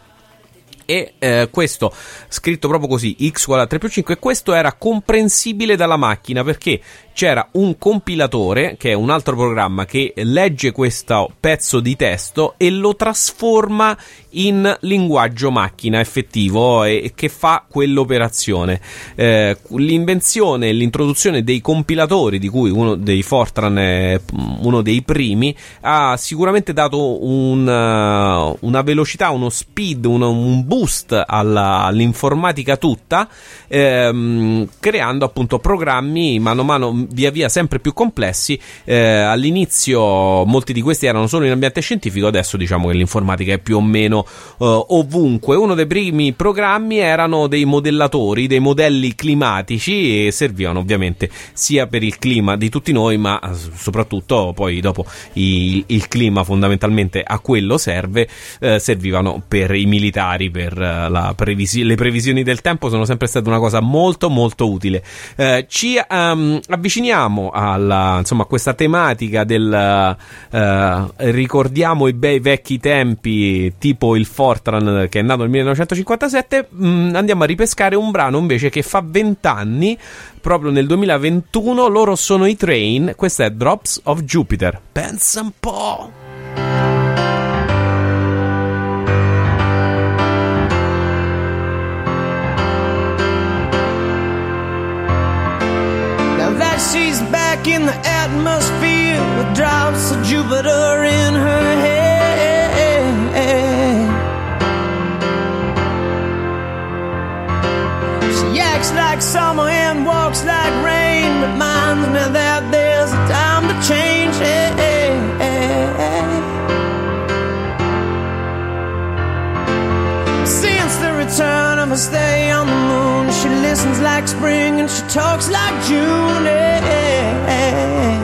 e questo scritto proprio così, x uguale a 3 più 5, e questo era comprensibile dalla macchina, perché c'era un compilatore, che è un altro programma, che legge questo pezzo di testo e lo trasforma in linguaggio macchina effettivo e che fa quell'operazione. L'invenzione e l'introduzione dei compilatori, di cui uno dei Fortran è uno dei primi, ha sicuramente dato una velocità, uno speed, un boost all'informatica tutta, creando appunto programmi mano a mano via via sempre più complessi. All'inizio molti di questi erano solo in ambiente scientifico, adesso diciamo che l'informatica è più o meno ovunque. Uno dei primi programmi erano dei modellatori, dei modelli climatici, e servivano ovviamente sia per il clima di tutti noi, ma soprattutto poi dopo il clima fondamentalmente a quello servivano per i militari, per le previsioni del tempo sono sempre state una cosa molto molto utile. Ci avviciniamo a questa tematica del ricordiamo i bei vecchi tempi, tipo il Fortran che è nato nel 1957. Andiamo a ripescare un brano invece che fa 20 anni, proprio nel 2021. Loro sono i Train, questa è Drops of Jupiter. Pensa un po'. She's back in the atmosphere with drops of Jupiter in her head. She acts like summer and walks like rain. Reminds me that there's a time to change. Hey, hey, hey. Since the return of her stay on the moon, she listens like spring and she talks like June. Hey, hey, hey.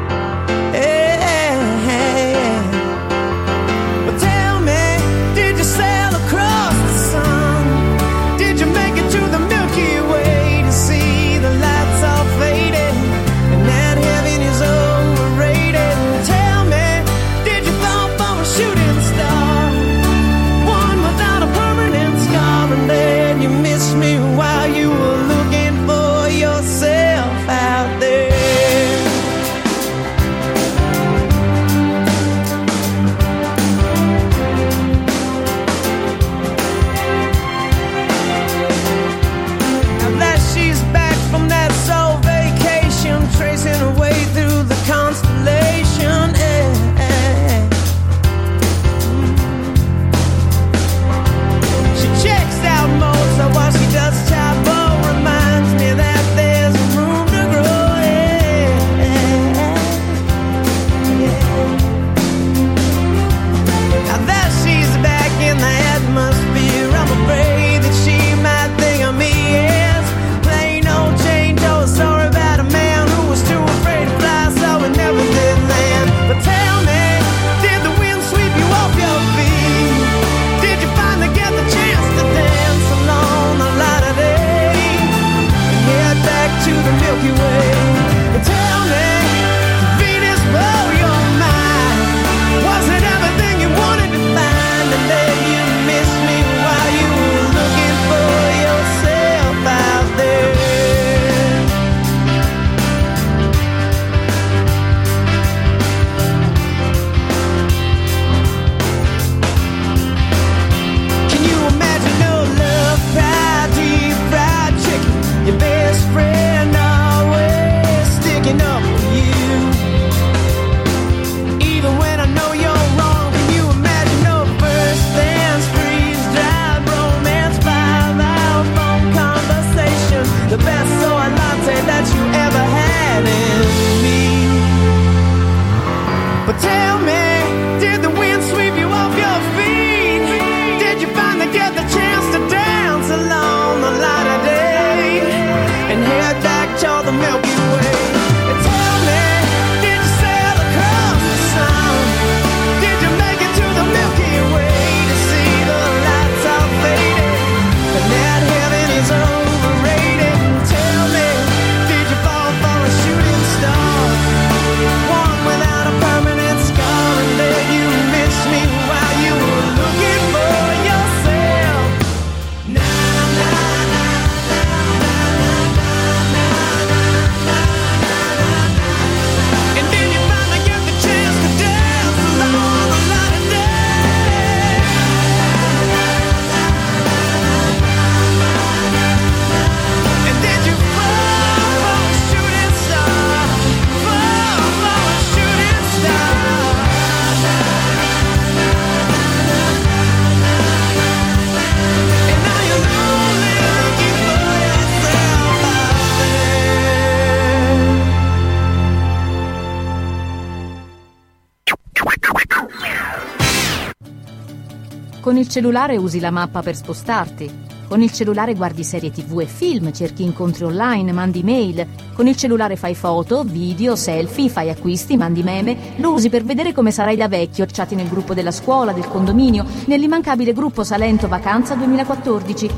Con il cellulare usi la mappa per spostarti. Con il cellulare guardi serie TV e film, cerchi incontri online, mandi mail. Con il cellulare fai foto, video, selfie, fai acquisti, mandi meme. Lo usi per vedere come sarai da vecchio, chatti nel gruppo della scuola, del condominio, nell'immancabile gruppo Salento Vacanza 2014.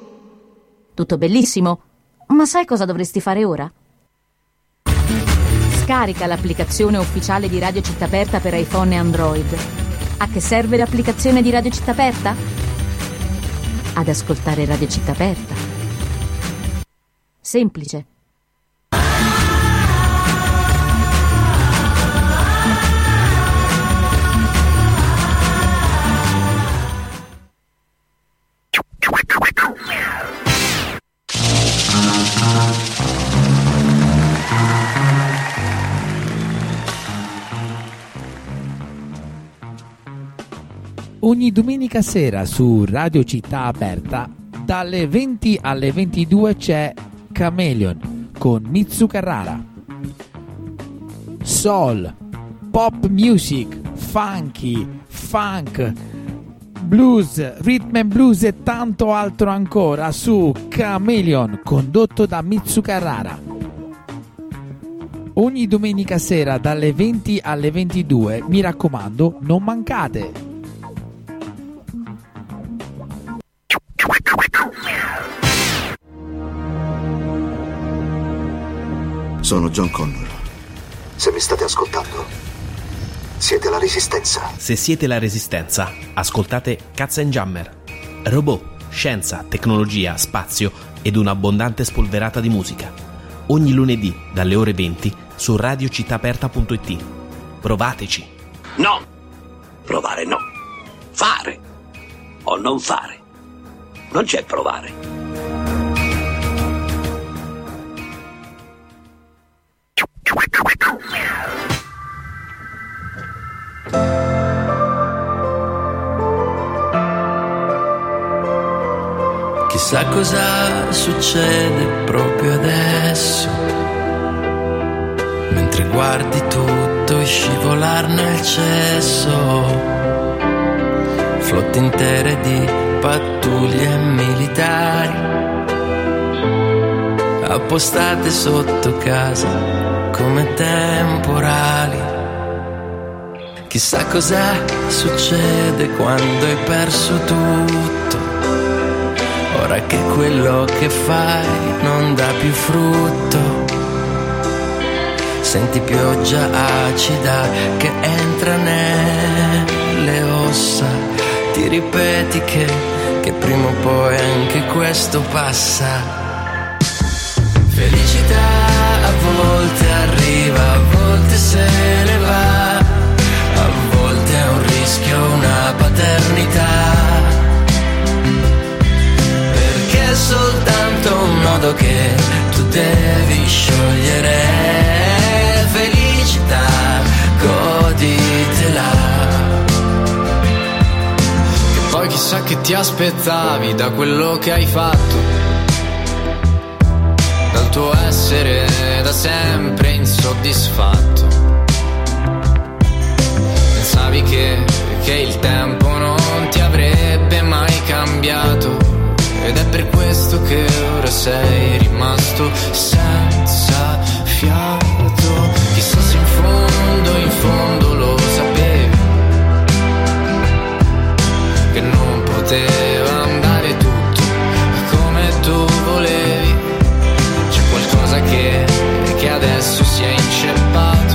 Tutto bellissimo, ma sai cosa dovresti fare ora? Scarica l'applicazione ufficiale di Radio Città Aperta per iPhone e Android. A che serve l'applicazione di Radio Città Aperta? Ad ascoltare Radio Città Aperta. Semplice. Ogni domenica sera su Radio Città Aperta dalle 20 alle 22 c'è Chameleon con Mitsu Carrara. Soul, pop music, funky, funk, blues, rhythm and blues e tanto altro ancora su Chameleon, condotto da Mitsu Carrara. Ogni domenica sera dalle 20 alle 22, mi raccomando, non mancate. Sono John Connor. Se mi state ascoltando, siete la Resistenza. Se siete la Resistenza, ascoltate Katzenjammer. Robot, scienza, tecnologia, spazio ed un'abbondante spolverata di musica. Ogni lunedì dalle ore 20 su radiocittaaperta.it. Provateci. No, provare no. Fare o non fare. Non c'è provare. Chissà cosa succede proprio adesso, mentre guardi tutto scivolar nel cesso, flotte intere di pattuglie militari appostate sotto casa come temporali. Chissà cosa succede quando hai perso tutto, ora che quello che fai non dà più frutto. Senti pioggia acida che entra nelle ossa, ti ripeti che prima o poi anche questo passa. Felicità a volte arriva, a volte se ne va, a volte è un rischio, una paternità, perché è soltanto un nodo che tu devi sciogliere. Felicità, goditela. Che poi chissà che ti aspettavi da quello che hai fatto, dal tuo essere da sempre insoddisfatto. Pensavi che il tempo non ti avrebbe mai cambiato, ed è per questo che ora sei rimasto senza fiato. Chissà se in fondo lo sapevi, che non poteva andare tutto come tu volevi. C'è qualcosa che adesso si è inceppato,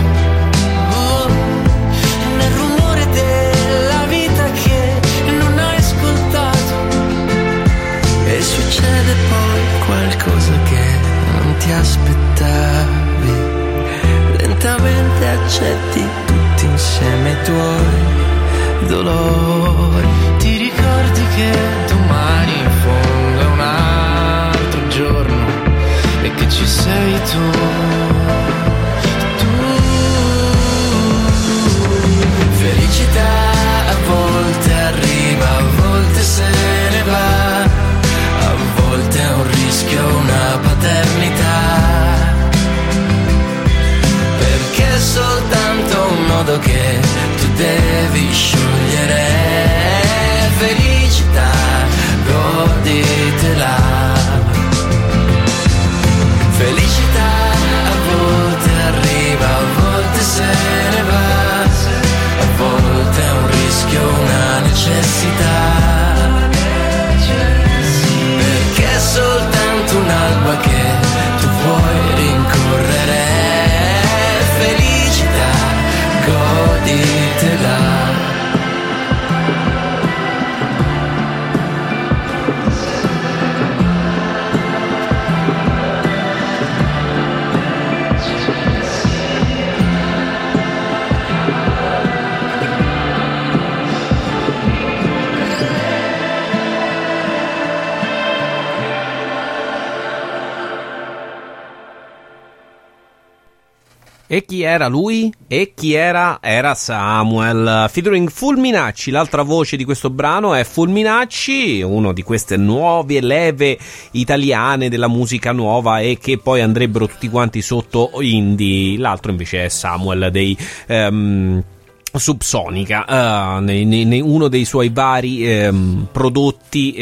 nel rumore della vita che non hai ascoltato, e succede poi qualcosa che non ti aspettavi. Lentamente accetti tutti insieme i tuoi dolori. Ti ricordi che domani in fondo è un altro giorno e che ci sei tu. Felicità a volte arriva, a volte se ne va, a volte è un rischio, una paternità, perché è soltanto un nodo che tu devi sciogliere. Felicità, goditela. Felicità a volte arriva, a volte se ne va, a volte è un rischio, una necessità, perché è soltanto un'alba che tu puoi rincorrere. Felicità, goditela. E chi era lui? E chi era? Era Samuel, featuring Fulminacci. L'altra voce di questo brano è Fulminacci, uno di queste nuove leve italiane della musica nuova e che poi andrebbero tutti quanti sotto indie. L'altro invece è Samuel dei Subsonica, uno dei suoi vari prodotti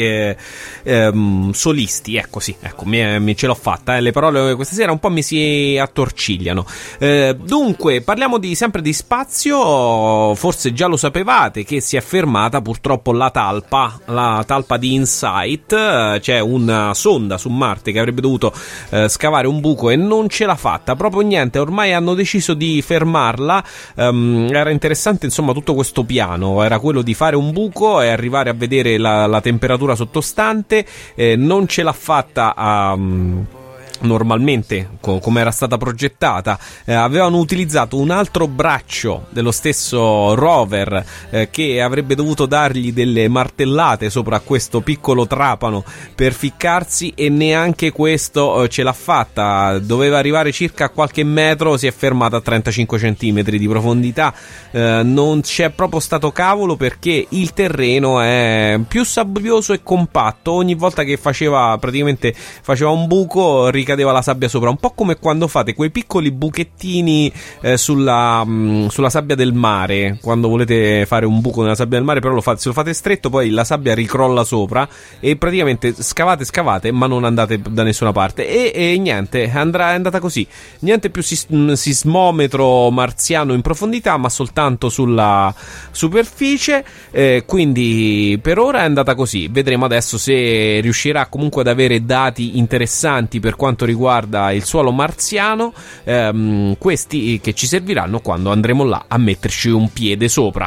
solisti. Ecco, sì, ecco, ce l'ho fatta. Le parole questa sera un po' mi si attorcigliano. Dunque, parliamo sempre di spazio. Forse già lo sapevate che si è fermata purtroppo la talpa di InSight. C'è una sonda su Marte che avrebbe dovuto scavare un buco e non ce l'ha fatta. Proprio niente, ormai hanno deciso di fermarla. Era interessante, insomma, tutto questo piano era quello di fare un buco e arrivare a vedere la temperatura sottostante. Non ce l'ha fatta normalmente come era stata progettata. Avevano utilizzato un altro braccio dello stesso rover che avrebbe dovuto dargli delle martellate sopra questo piccolo trapano per ficcarsi, e neanche questo ce l'ha fatta. Doveva arrivare circa a qualche metro, si è fermata a 35 centimetri di profondità. Non c'è proprio stato cavolo, perché il terreno è più sabbioso e compatto. Ogni volta che faceva un buco ricadeva la sabbia sopra, un po' come quando fate quei piccoli buchettini sulla sabbia del mare, quando volete fare un buco nella sabbia del mare, però se lo fate stretto poi la sabbia ricrolla sopra e praticamente scavate ma non andate da nessuna parte, e niente, è andata così. Niente più sismometro marziano in profondità, ma soltanto sulla superficie. Quindi per ora è andata così. Vedremo adesso se riuscirà comunque ad avere dati interessanti per quanto riguarda il suolo marziano, questi che ci serviranno quando andremo là a metterci un piede sopra.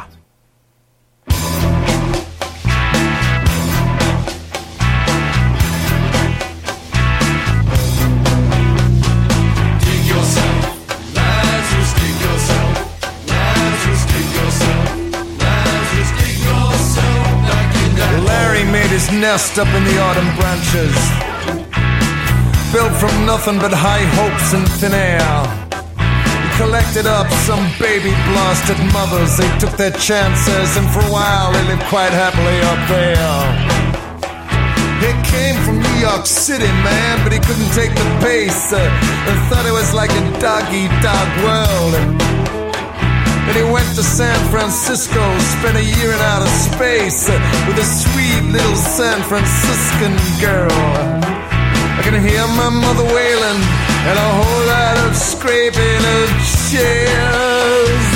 Larry made his nest up in the autumn branches, built from nothing but high hopes and thin air. He collected up some baby blasted mothers. They took their chances, and for a while they lived quite happily up there. He came from New York City, man, but he couldn't take the pace, and thought it was like a dog-eat-dog world. And he went to San Francisco, spent a year in outer space with a sweet little San Franciscan girl. I can hear my mother wailing and a whole lot of scraping of chairs.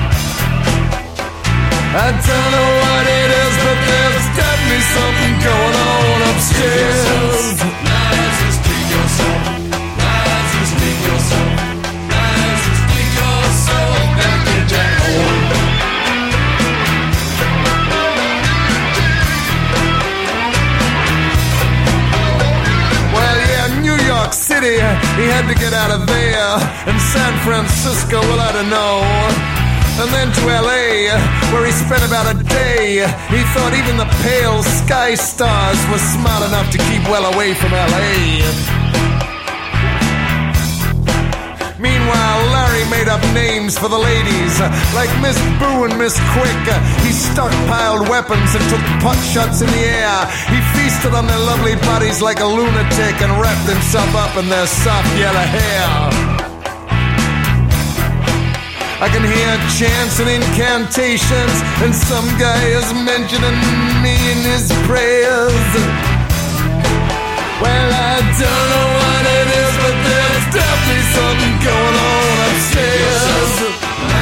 I don't know what it is, but there's definitely something going on upstairs. City, he had to get out of there. And San Francisco, well, I don't know. And then to LA, where he spent about a day. He thought even the pale sky stars were smart enough to keep well away from LA. Meanwhile, Larry made up names for the ladies, like Miss Boo and Miss Quick. He stockpiled weapons and took pot shots in the air. He feasted on their lovely bodies like a lunatic and wrapped himself up in their soft yellow hair. I can hear chants and incantations, and some guy is mentioning me in his prayers. Well, I don't know what it is, but there's definitely something going on upstairs.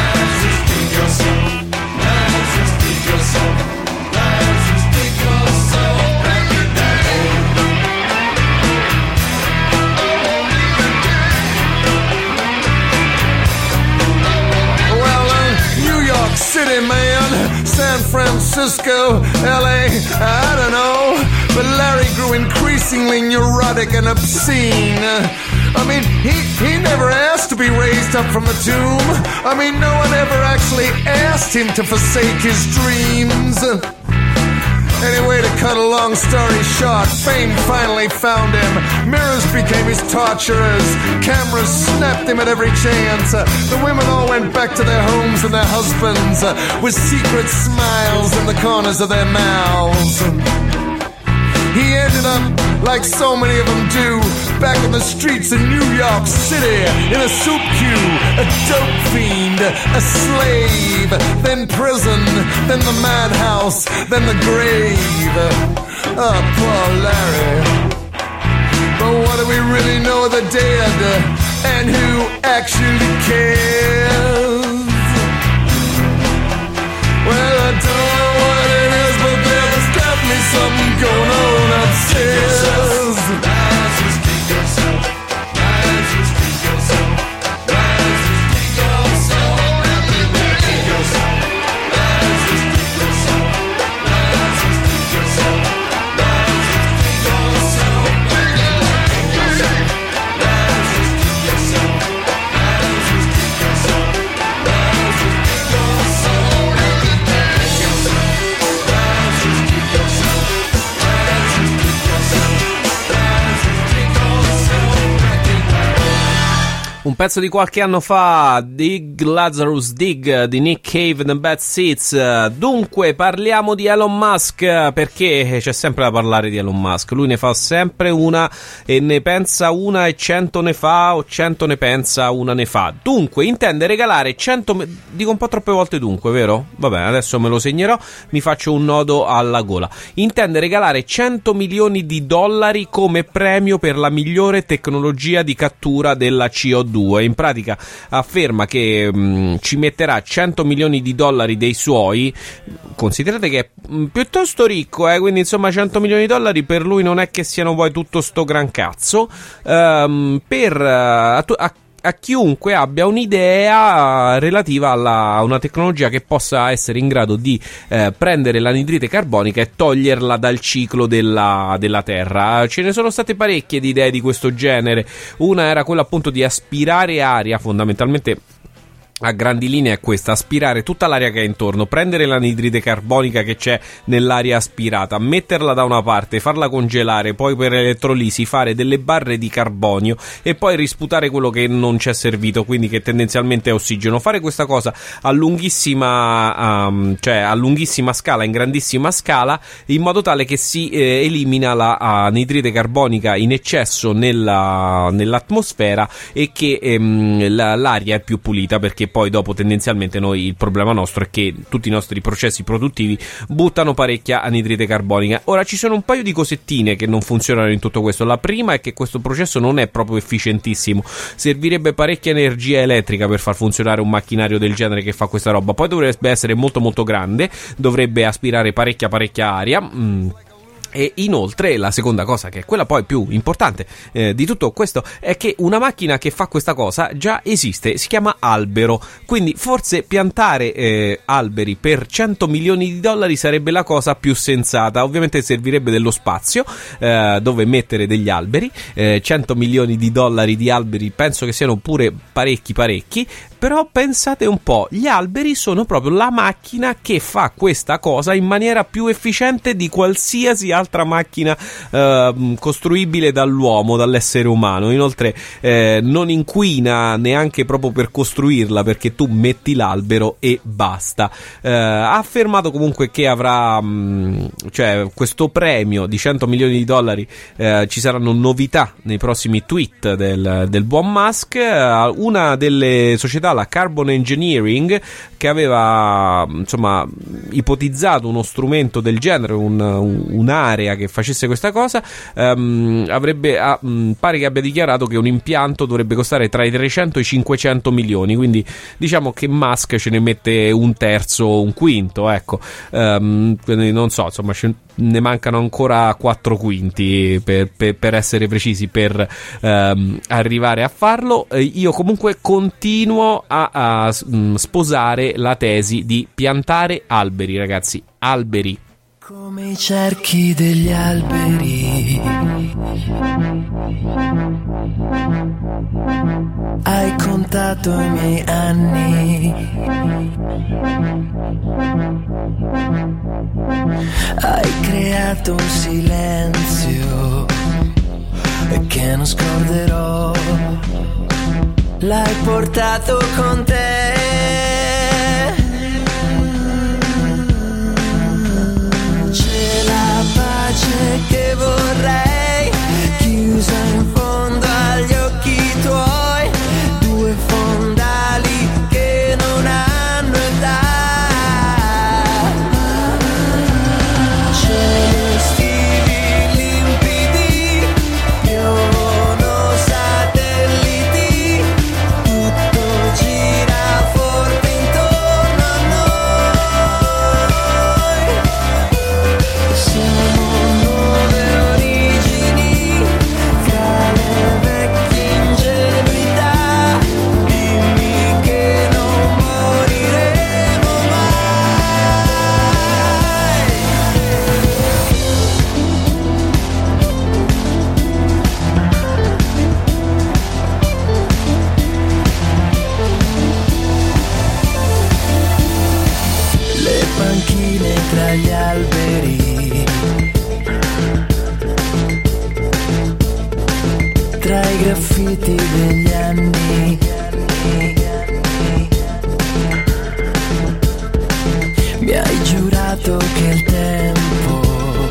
New York City, man, San Francisco, LA, I don't know. But Larry grew increasingly neurotic and obscene. I mean, he never asked to be raised up from the tomb. I mean, no one ever actually asked him to forsake his dreams. Anyway, to cut a long story short, fame finally found him. Mirrors became his torturers. Cameras snapped him at every chance. The women all went back to their homes and their husbands with secret smiles in the corners of their mouths. He ended up, like so many of them do, back on the streets of New York City, in a soup queue, a dope fiend, a slave, then prison, then the madhouse, then the grave. Oh, poor Larry. But what do we really know of the dead, and who actually cares? Well, I don't know what it is, but there's definitely something going on upstairs. Un pezzo di qualche anno fa, Dig Lazarus Dig di Nick Cave and the Bad Seeds. Dunque parliamo di Elon Musk, perché c'è sempre da parlare di Elon Musk. Lui ne fa sempre una e ne pensa una e 100 ne fa, o 100 ne pensa una ne fa. Dunque intende regalare 100, dico un po' troppe volte dunque, vero? Vabbè, adesso me lo segnerò, mi faccio un nodo alla gola. Intende regalare 100 milioni di dollari come premio per la migliore tecnologia di cattura della CO2. In pratica afferma che ci metterà 100 milioni di dollari dei suoi. Considerate che è piuttosto ricco, quindi insomma 100 milioni di dollari per lui non è che siano poi tutto sto gran cazzo, a chiunque abbia un'idea relativa a una tecnologia che possa essere in grado di prendere l'anidride carbonica e toglierla dal ciclo della Terra. Ce ne sono state parecchie di idee di questo genere. Una era quella appunto di aspirare aria, fondamentalmente a grandi linee è questa: aspirare tutta l'aria che è intorno, prendere l'anidride carbonica che c'è nell'aria aspirata, metterla da una parte, farla congelare, poi per elettrolisi fare delle barre di carbonio e poi risputare quello che non c'è servito, quindi che tendenzialmente è ossigeno. Fare questa cosa a lunghissima scala, in grandissima scala, in modo tale che si elimina la anidride carbonica in eccesso nell'atmosfera e che l'aria è più pulita, perché poi dopo tendenzialmente il problema nostro è che tutti i nostri processi produttivi buttano parecchia anidride carbonica. Ora ci sono un paio di cosettine che non funzionano in tutto questo. La prima è che questo processo non è proprio efficientissimo, servirebbe parecchia energia elettrica per far funzionare un macchinario del genere che fa questa roba. Poi dovrebbe essere molto molto grande, dovrebbe aspirare parecchia aria. E inoltre la seconda cosa, che è quella poi più importante di tutto questo, è che una macchina che fa questa cosa già esiste, si chiama albero. Quindi forse piantare alberi per 100 milioni di dollari sarebbe la cosa più sensata. Ovviamente servirebbe dello spazio dove mettere degli alberi. 100 milioni di dollari di alberi penso che siano pure parecchi. Però pensate un po', gli alberi sono proprio la macchina che fa questa cosa in maniera più efficiente di qualsiasi altra macchina costruibile dall'uomo, dall'essere umano. Inoltre non inquina neanche proprio per costruirla, perché tu metti l'albero e basta. Ha affermato comunque che avrà questo premio di 100 milioni di dollari, ci saranno novità nei prossimi tweet del buon Musk. Una delle società, la Carbon Engineering, che aveva ipotizzato uno strumento del genere, un'area che facesse questa cosa, pare che abbia dichiarato che un impianto dovrebbe costare tra i 300 e i 500 milioni, quindi diciamo che Musk ce ne mette un terzo, un quinto, ecco. Quindi non so, ne mancano ancora 4 quinti per essere precisi, per arrivare a farlo. Io comunque continuo a sposare la tesi di piantare alberi, ragazzi, alberi. Come i cerchi degli alberi, hai contato i miei anni, Hai creato un silenzio che non scorderò. L'hai portato con te. C'è la pace che vorrei, chiusa in fondo agli occhi tuoi, due fondali che non hanno età. Cieli estivi limpidi, piovono satelliti, tutto gira forte intorno a noi. Siamo nuove origini, fra le vecchie ingenuità. Dimmi che non moriremo mai. Le panchine tra gli alberi, tra i graffiti degli anni, mi hai giurato che il tempo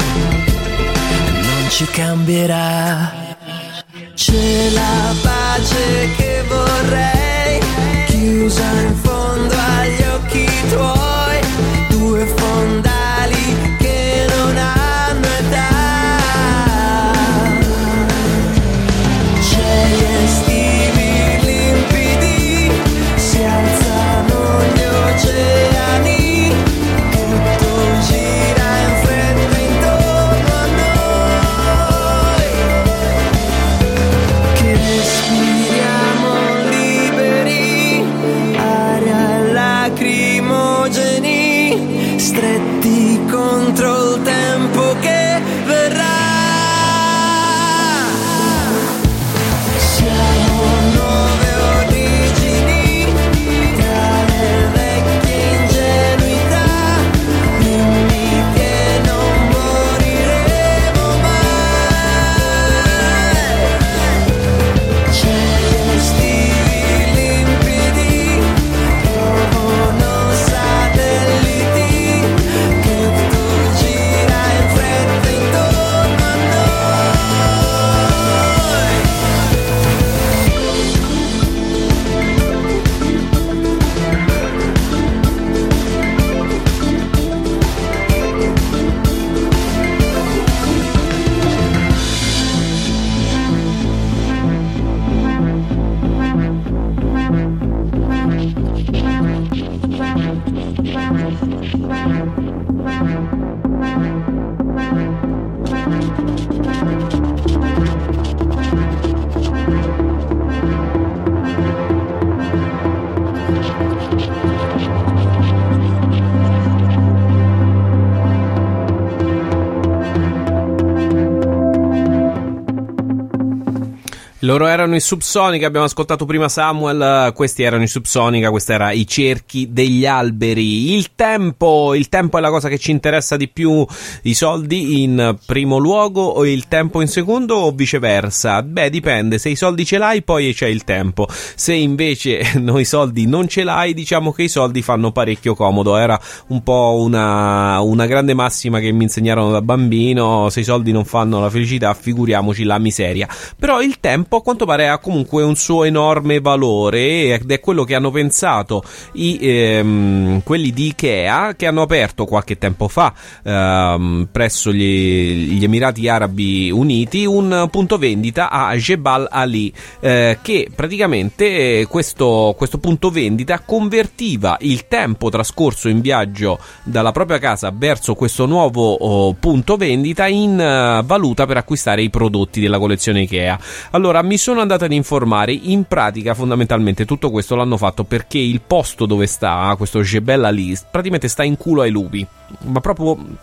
non ci cambierà. C'è la pace che vorrei, chiusa in fondo agli occhi tuoi, due fondali che non hanno età. Cieli estivi limpidi, si alzano gli oceani, tutto gira in fretta intorno a noi, che respiriamo liberi, aria lacrimogeni, stretti contro il tempo che verrà. Siamo nuove origini, tra le vecchie ingenuità. Dimmi che non moriremo mai. Cieli estivi limpidi, piovono satelliti, tutto gira in fretta intorno a Loro erano i Subsonica, abbiamo ascoltato prima Samuel, questi erano i Subsonica, questi erano i cerchi degli alberi. Il tempo è la cosa che ci interessa di più, i soldi in primo luogo o il tempo in secondo o viceversa? Beh, dipende, se i soldi ce l'hai poi c'è il tempo, se invece i soldi non ce l'hai, diciamo che i soldi fanno parecchio comodo. Era un po' una grande massima che mi insegnarono da bambino: se i soldi non fanno la felicità, figuriamoci la miseria. Però il tempo a quanto pare ha comunque un suo enorme valore ed è quello che hanno pensato quelli di Ikea, che hanno aperto qualche tempo fa presso gli Emirati Arabi Uniti un punto vendita a Jebel Ali, che praticamente questo punto vendita convertiva il tempo trascorso in viaggio dalla propria casa verso questo nuovo punto vendita in valuta per acquistare i prodotti della collezione Ikea. Allora, mi sono andato ad informare. In pratica, fondamentalmente, tutto questo l'hanno fatto perché il posto dove sta questo Jebel Ali praticamente sta in culo ai lupi, ma proprio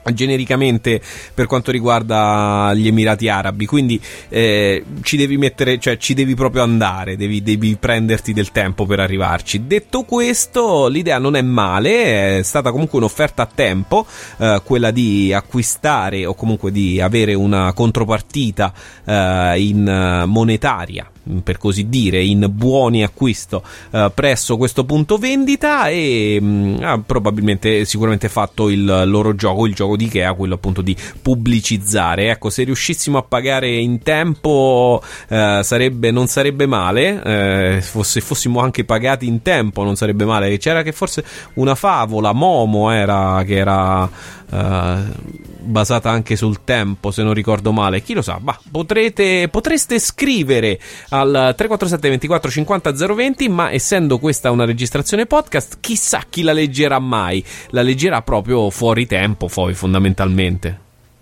genericamente per quanto riguarda gli Emirati Arabi, quindi ci devi mettere, cioè ci devi proprio andare, devi prenderti del tempo per arrivarci. Detto questo, l'idea non è male, è stata comunque un'offerta a tempo, quella di acquistare o comunque di avere una contropartita in monetaria, per così dire, in buoni acquisto presso questo punto vendita, e ha probabilmente sicuramente fatto il loro gioco, il gioco di Ikea, quello appunto di pubblicizzare. Ecco, se riuscissimo a pagare in tempo non sarebbe male, se fossimo anche pagati in tempo non sarebbe male. C'era che forse una favola, Momo che era basata anche sul tempo, se non ricordo male, chi lo sa. Potreste scrivere al 347 24 50 020, ma essendo questa una registrazione podcast, chissà chi la leggerà mai. La leggerà proprio fuori tempo, poi fondamentalmente.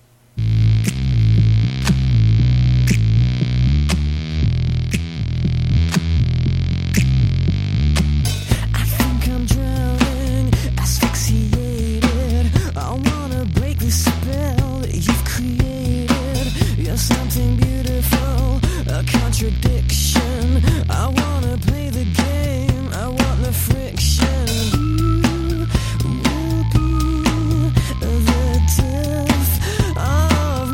Contradiction. I wanna play the game. I want the friction. You will be the death of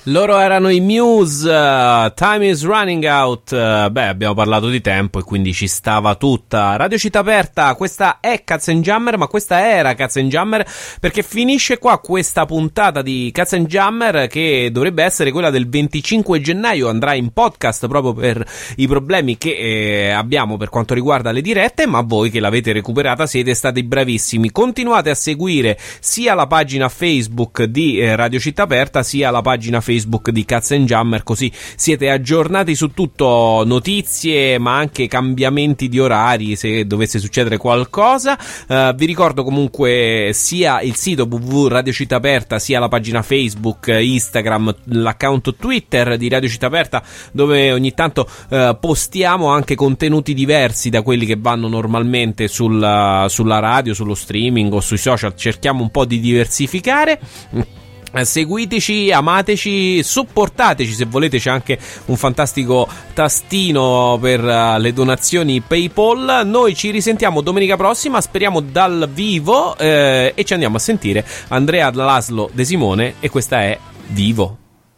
Loro erano i Muse, Time is Running Out. Abbiamo parlato di tempo e quindi ci stava tutta. Radio Città Aperta, questa è Katzenjammer, ma questa era Katzenjammer perché finisce qua questa puntata di Katzenjammer che dovrebbe essere quella del 25 gennaio, andrà in podcast proprio per i problemi che abbiamo per quanto riguarda le dirette, ma voi che l'avete recuperata siete stati bravissimi. Continuate a seguire sia la pagina Facebook di Radio Città Aperta sia la pagina Facebook di Katzenjammer, così siete aggiornati su tutto, notizie ma anche cambiamenti di orari se dovesse succedere qualcosa. Vi ricordo comunque sia il sito www.Radio Città Aperta sia la pagina Facebook, Instagram, l'account Twitter di Radio Città Aperta, dove ogni tanto postiamo anche contenuti diversi da quelli che vanno normalmente sulla radio, sullo streaming o sui social. Cerchiamo un po' di diversificare. Seguiteci, amateci, supportateci se volete, c'è anche un fantastico tastino per le donazioni PayPal. Noi ci risentiamo domenica prossima, speriamo dal vivo, e ci andiamo a sentire Andrea Laszlo De Simone e questa è Vivo.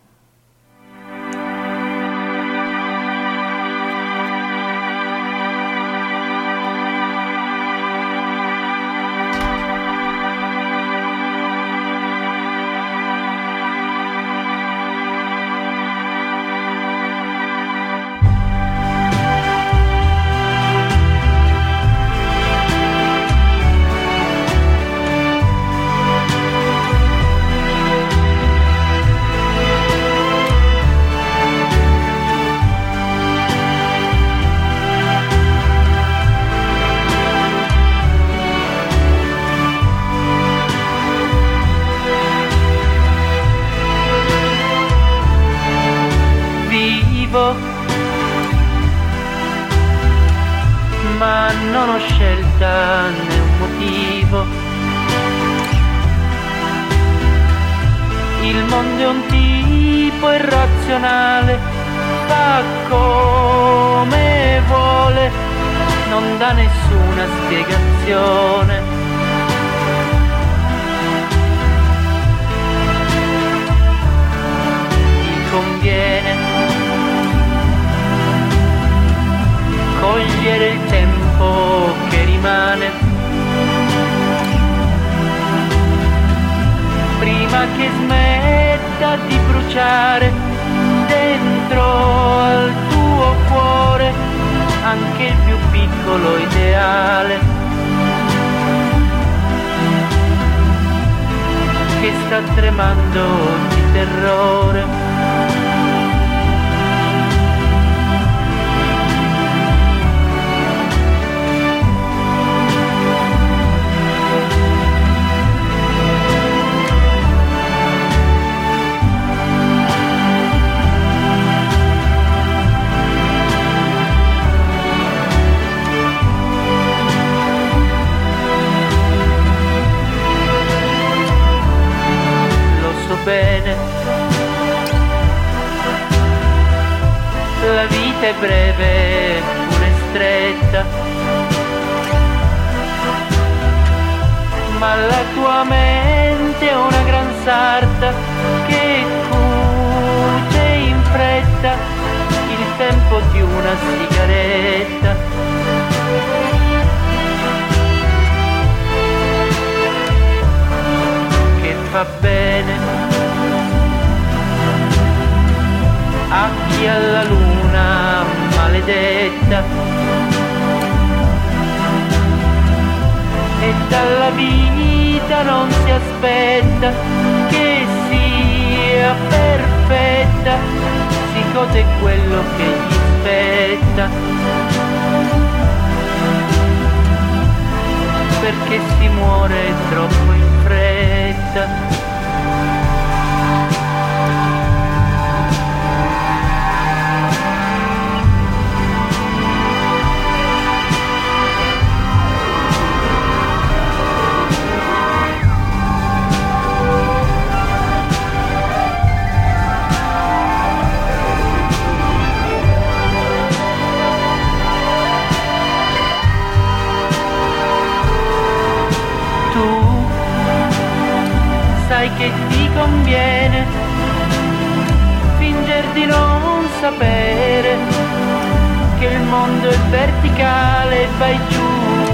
Ma non ho scelta né un motivo. Il mondo è un tipo irrazionale, fa come vuole, non dà nessuna spiegazione. Gli conviene cogliere il tempo che rimane prima che smetta di bruciare dentro al tuo cuore anche il più piccolo ideale che sta tremando di terrore. Bene, la vita è breve, pure stretta, ma la tua mente è una gran sarta che cuce in fretta il tempo di una sigaretta. Che fa bene a chi alla luna maledetta e dalla vita non si aspetta che sia perfetta, si gode quello che gli spetta, perché si muore troppo in fretta. Sai che ti conviene di non sapere che il mondo è verticale e vai giù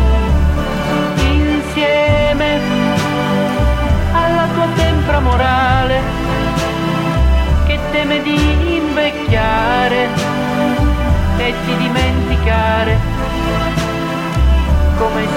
insieme alla tua tempra morale che teme di invecchiare e di dimenticare come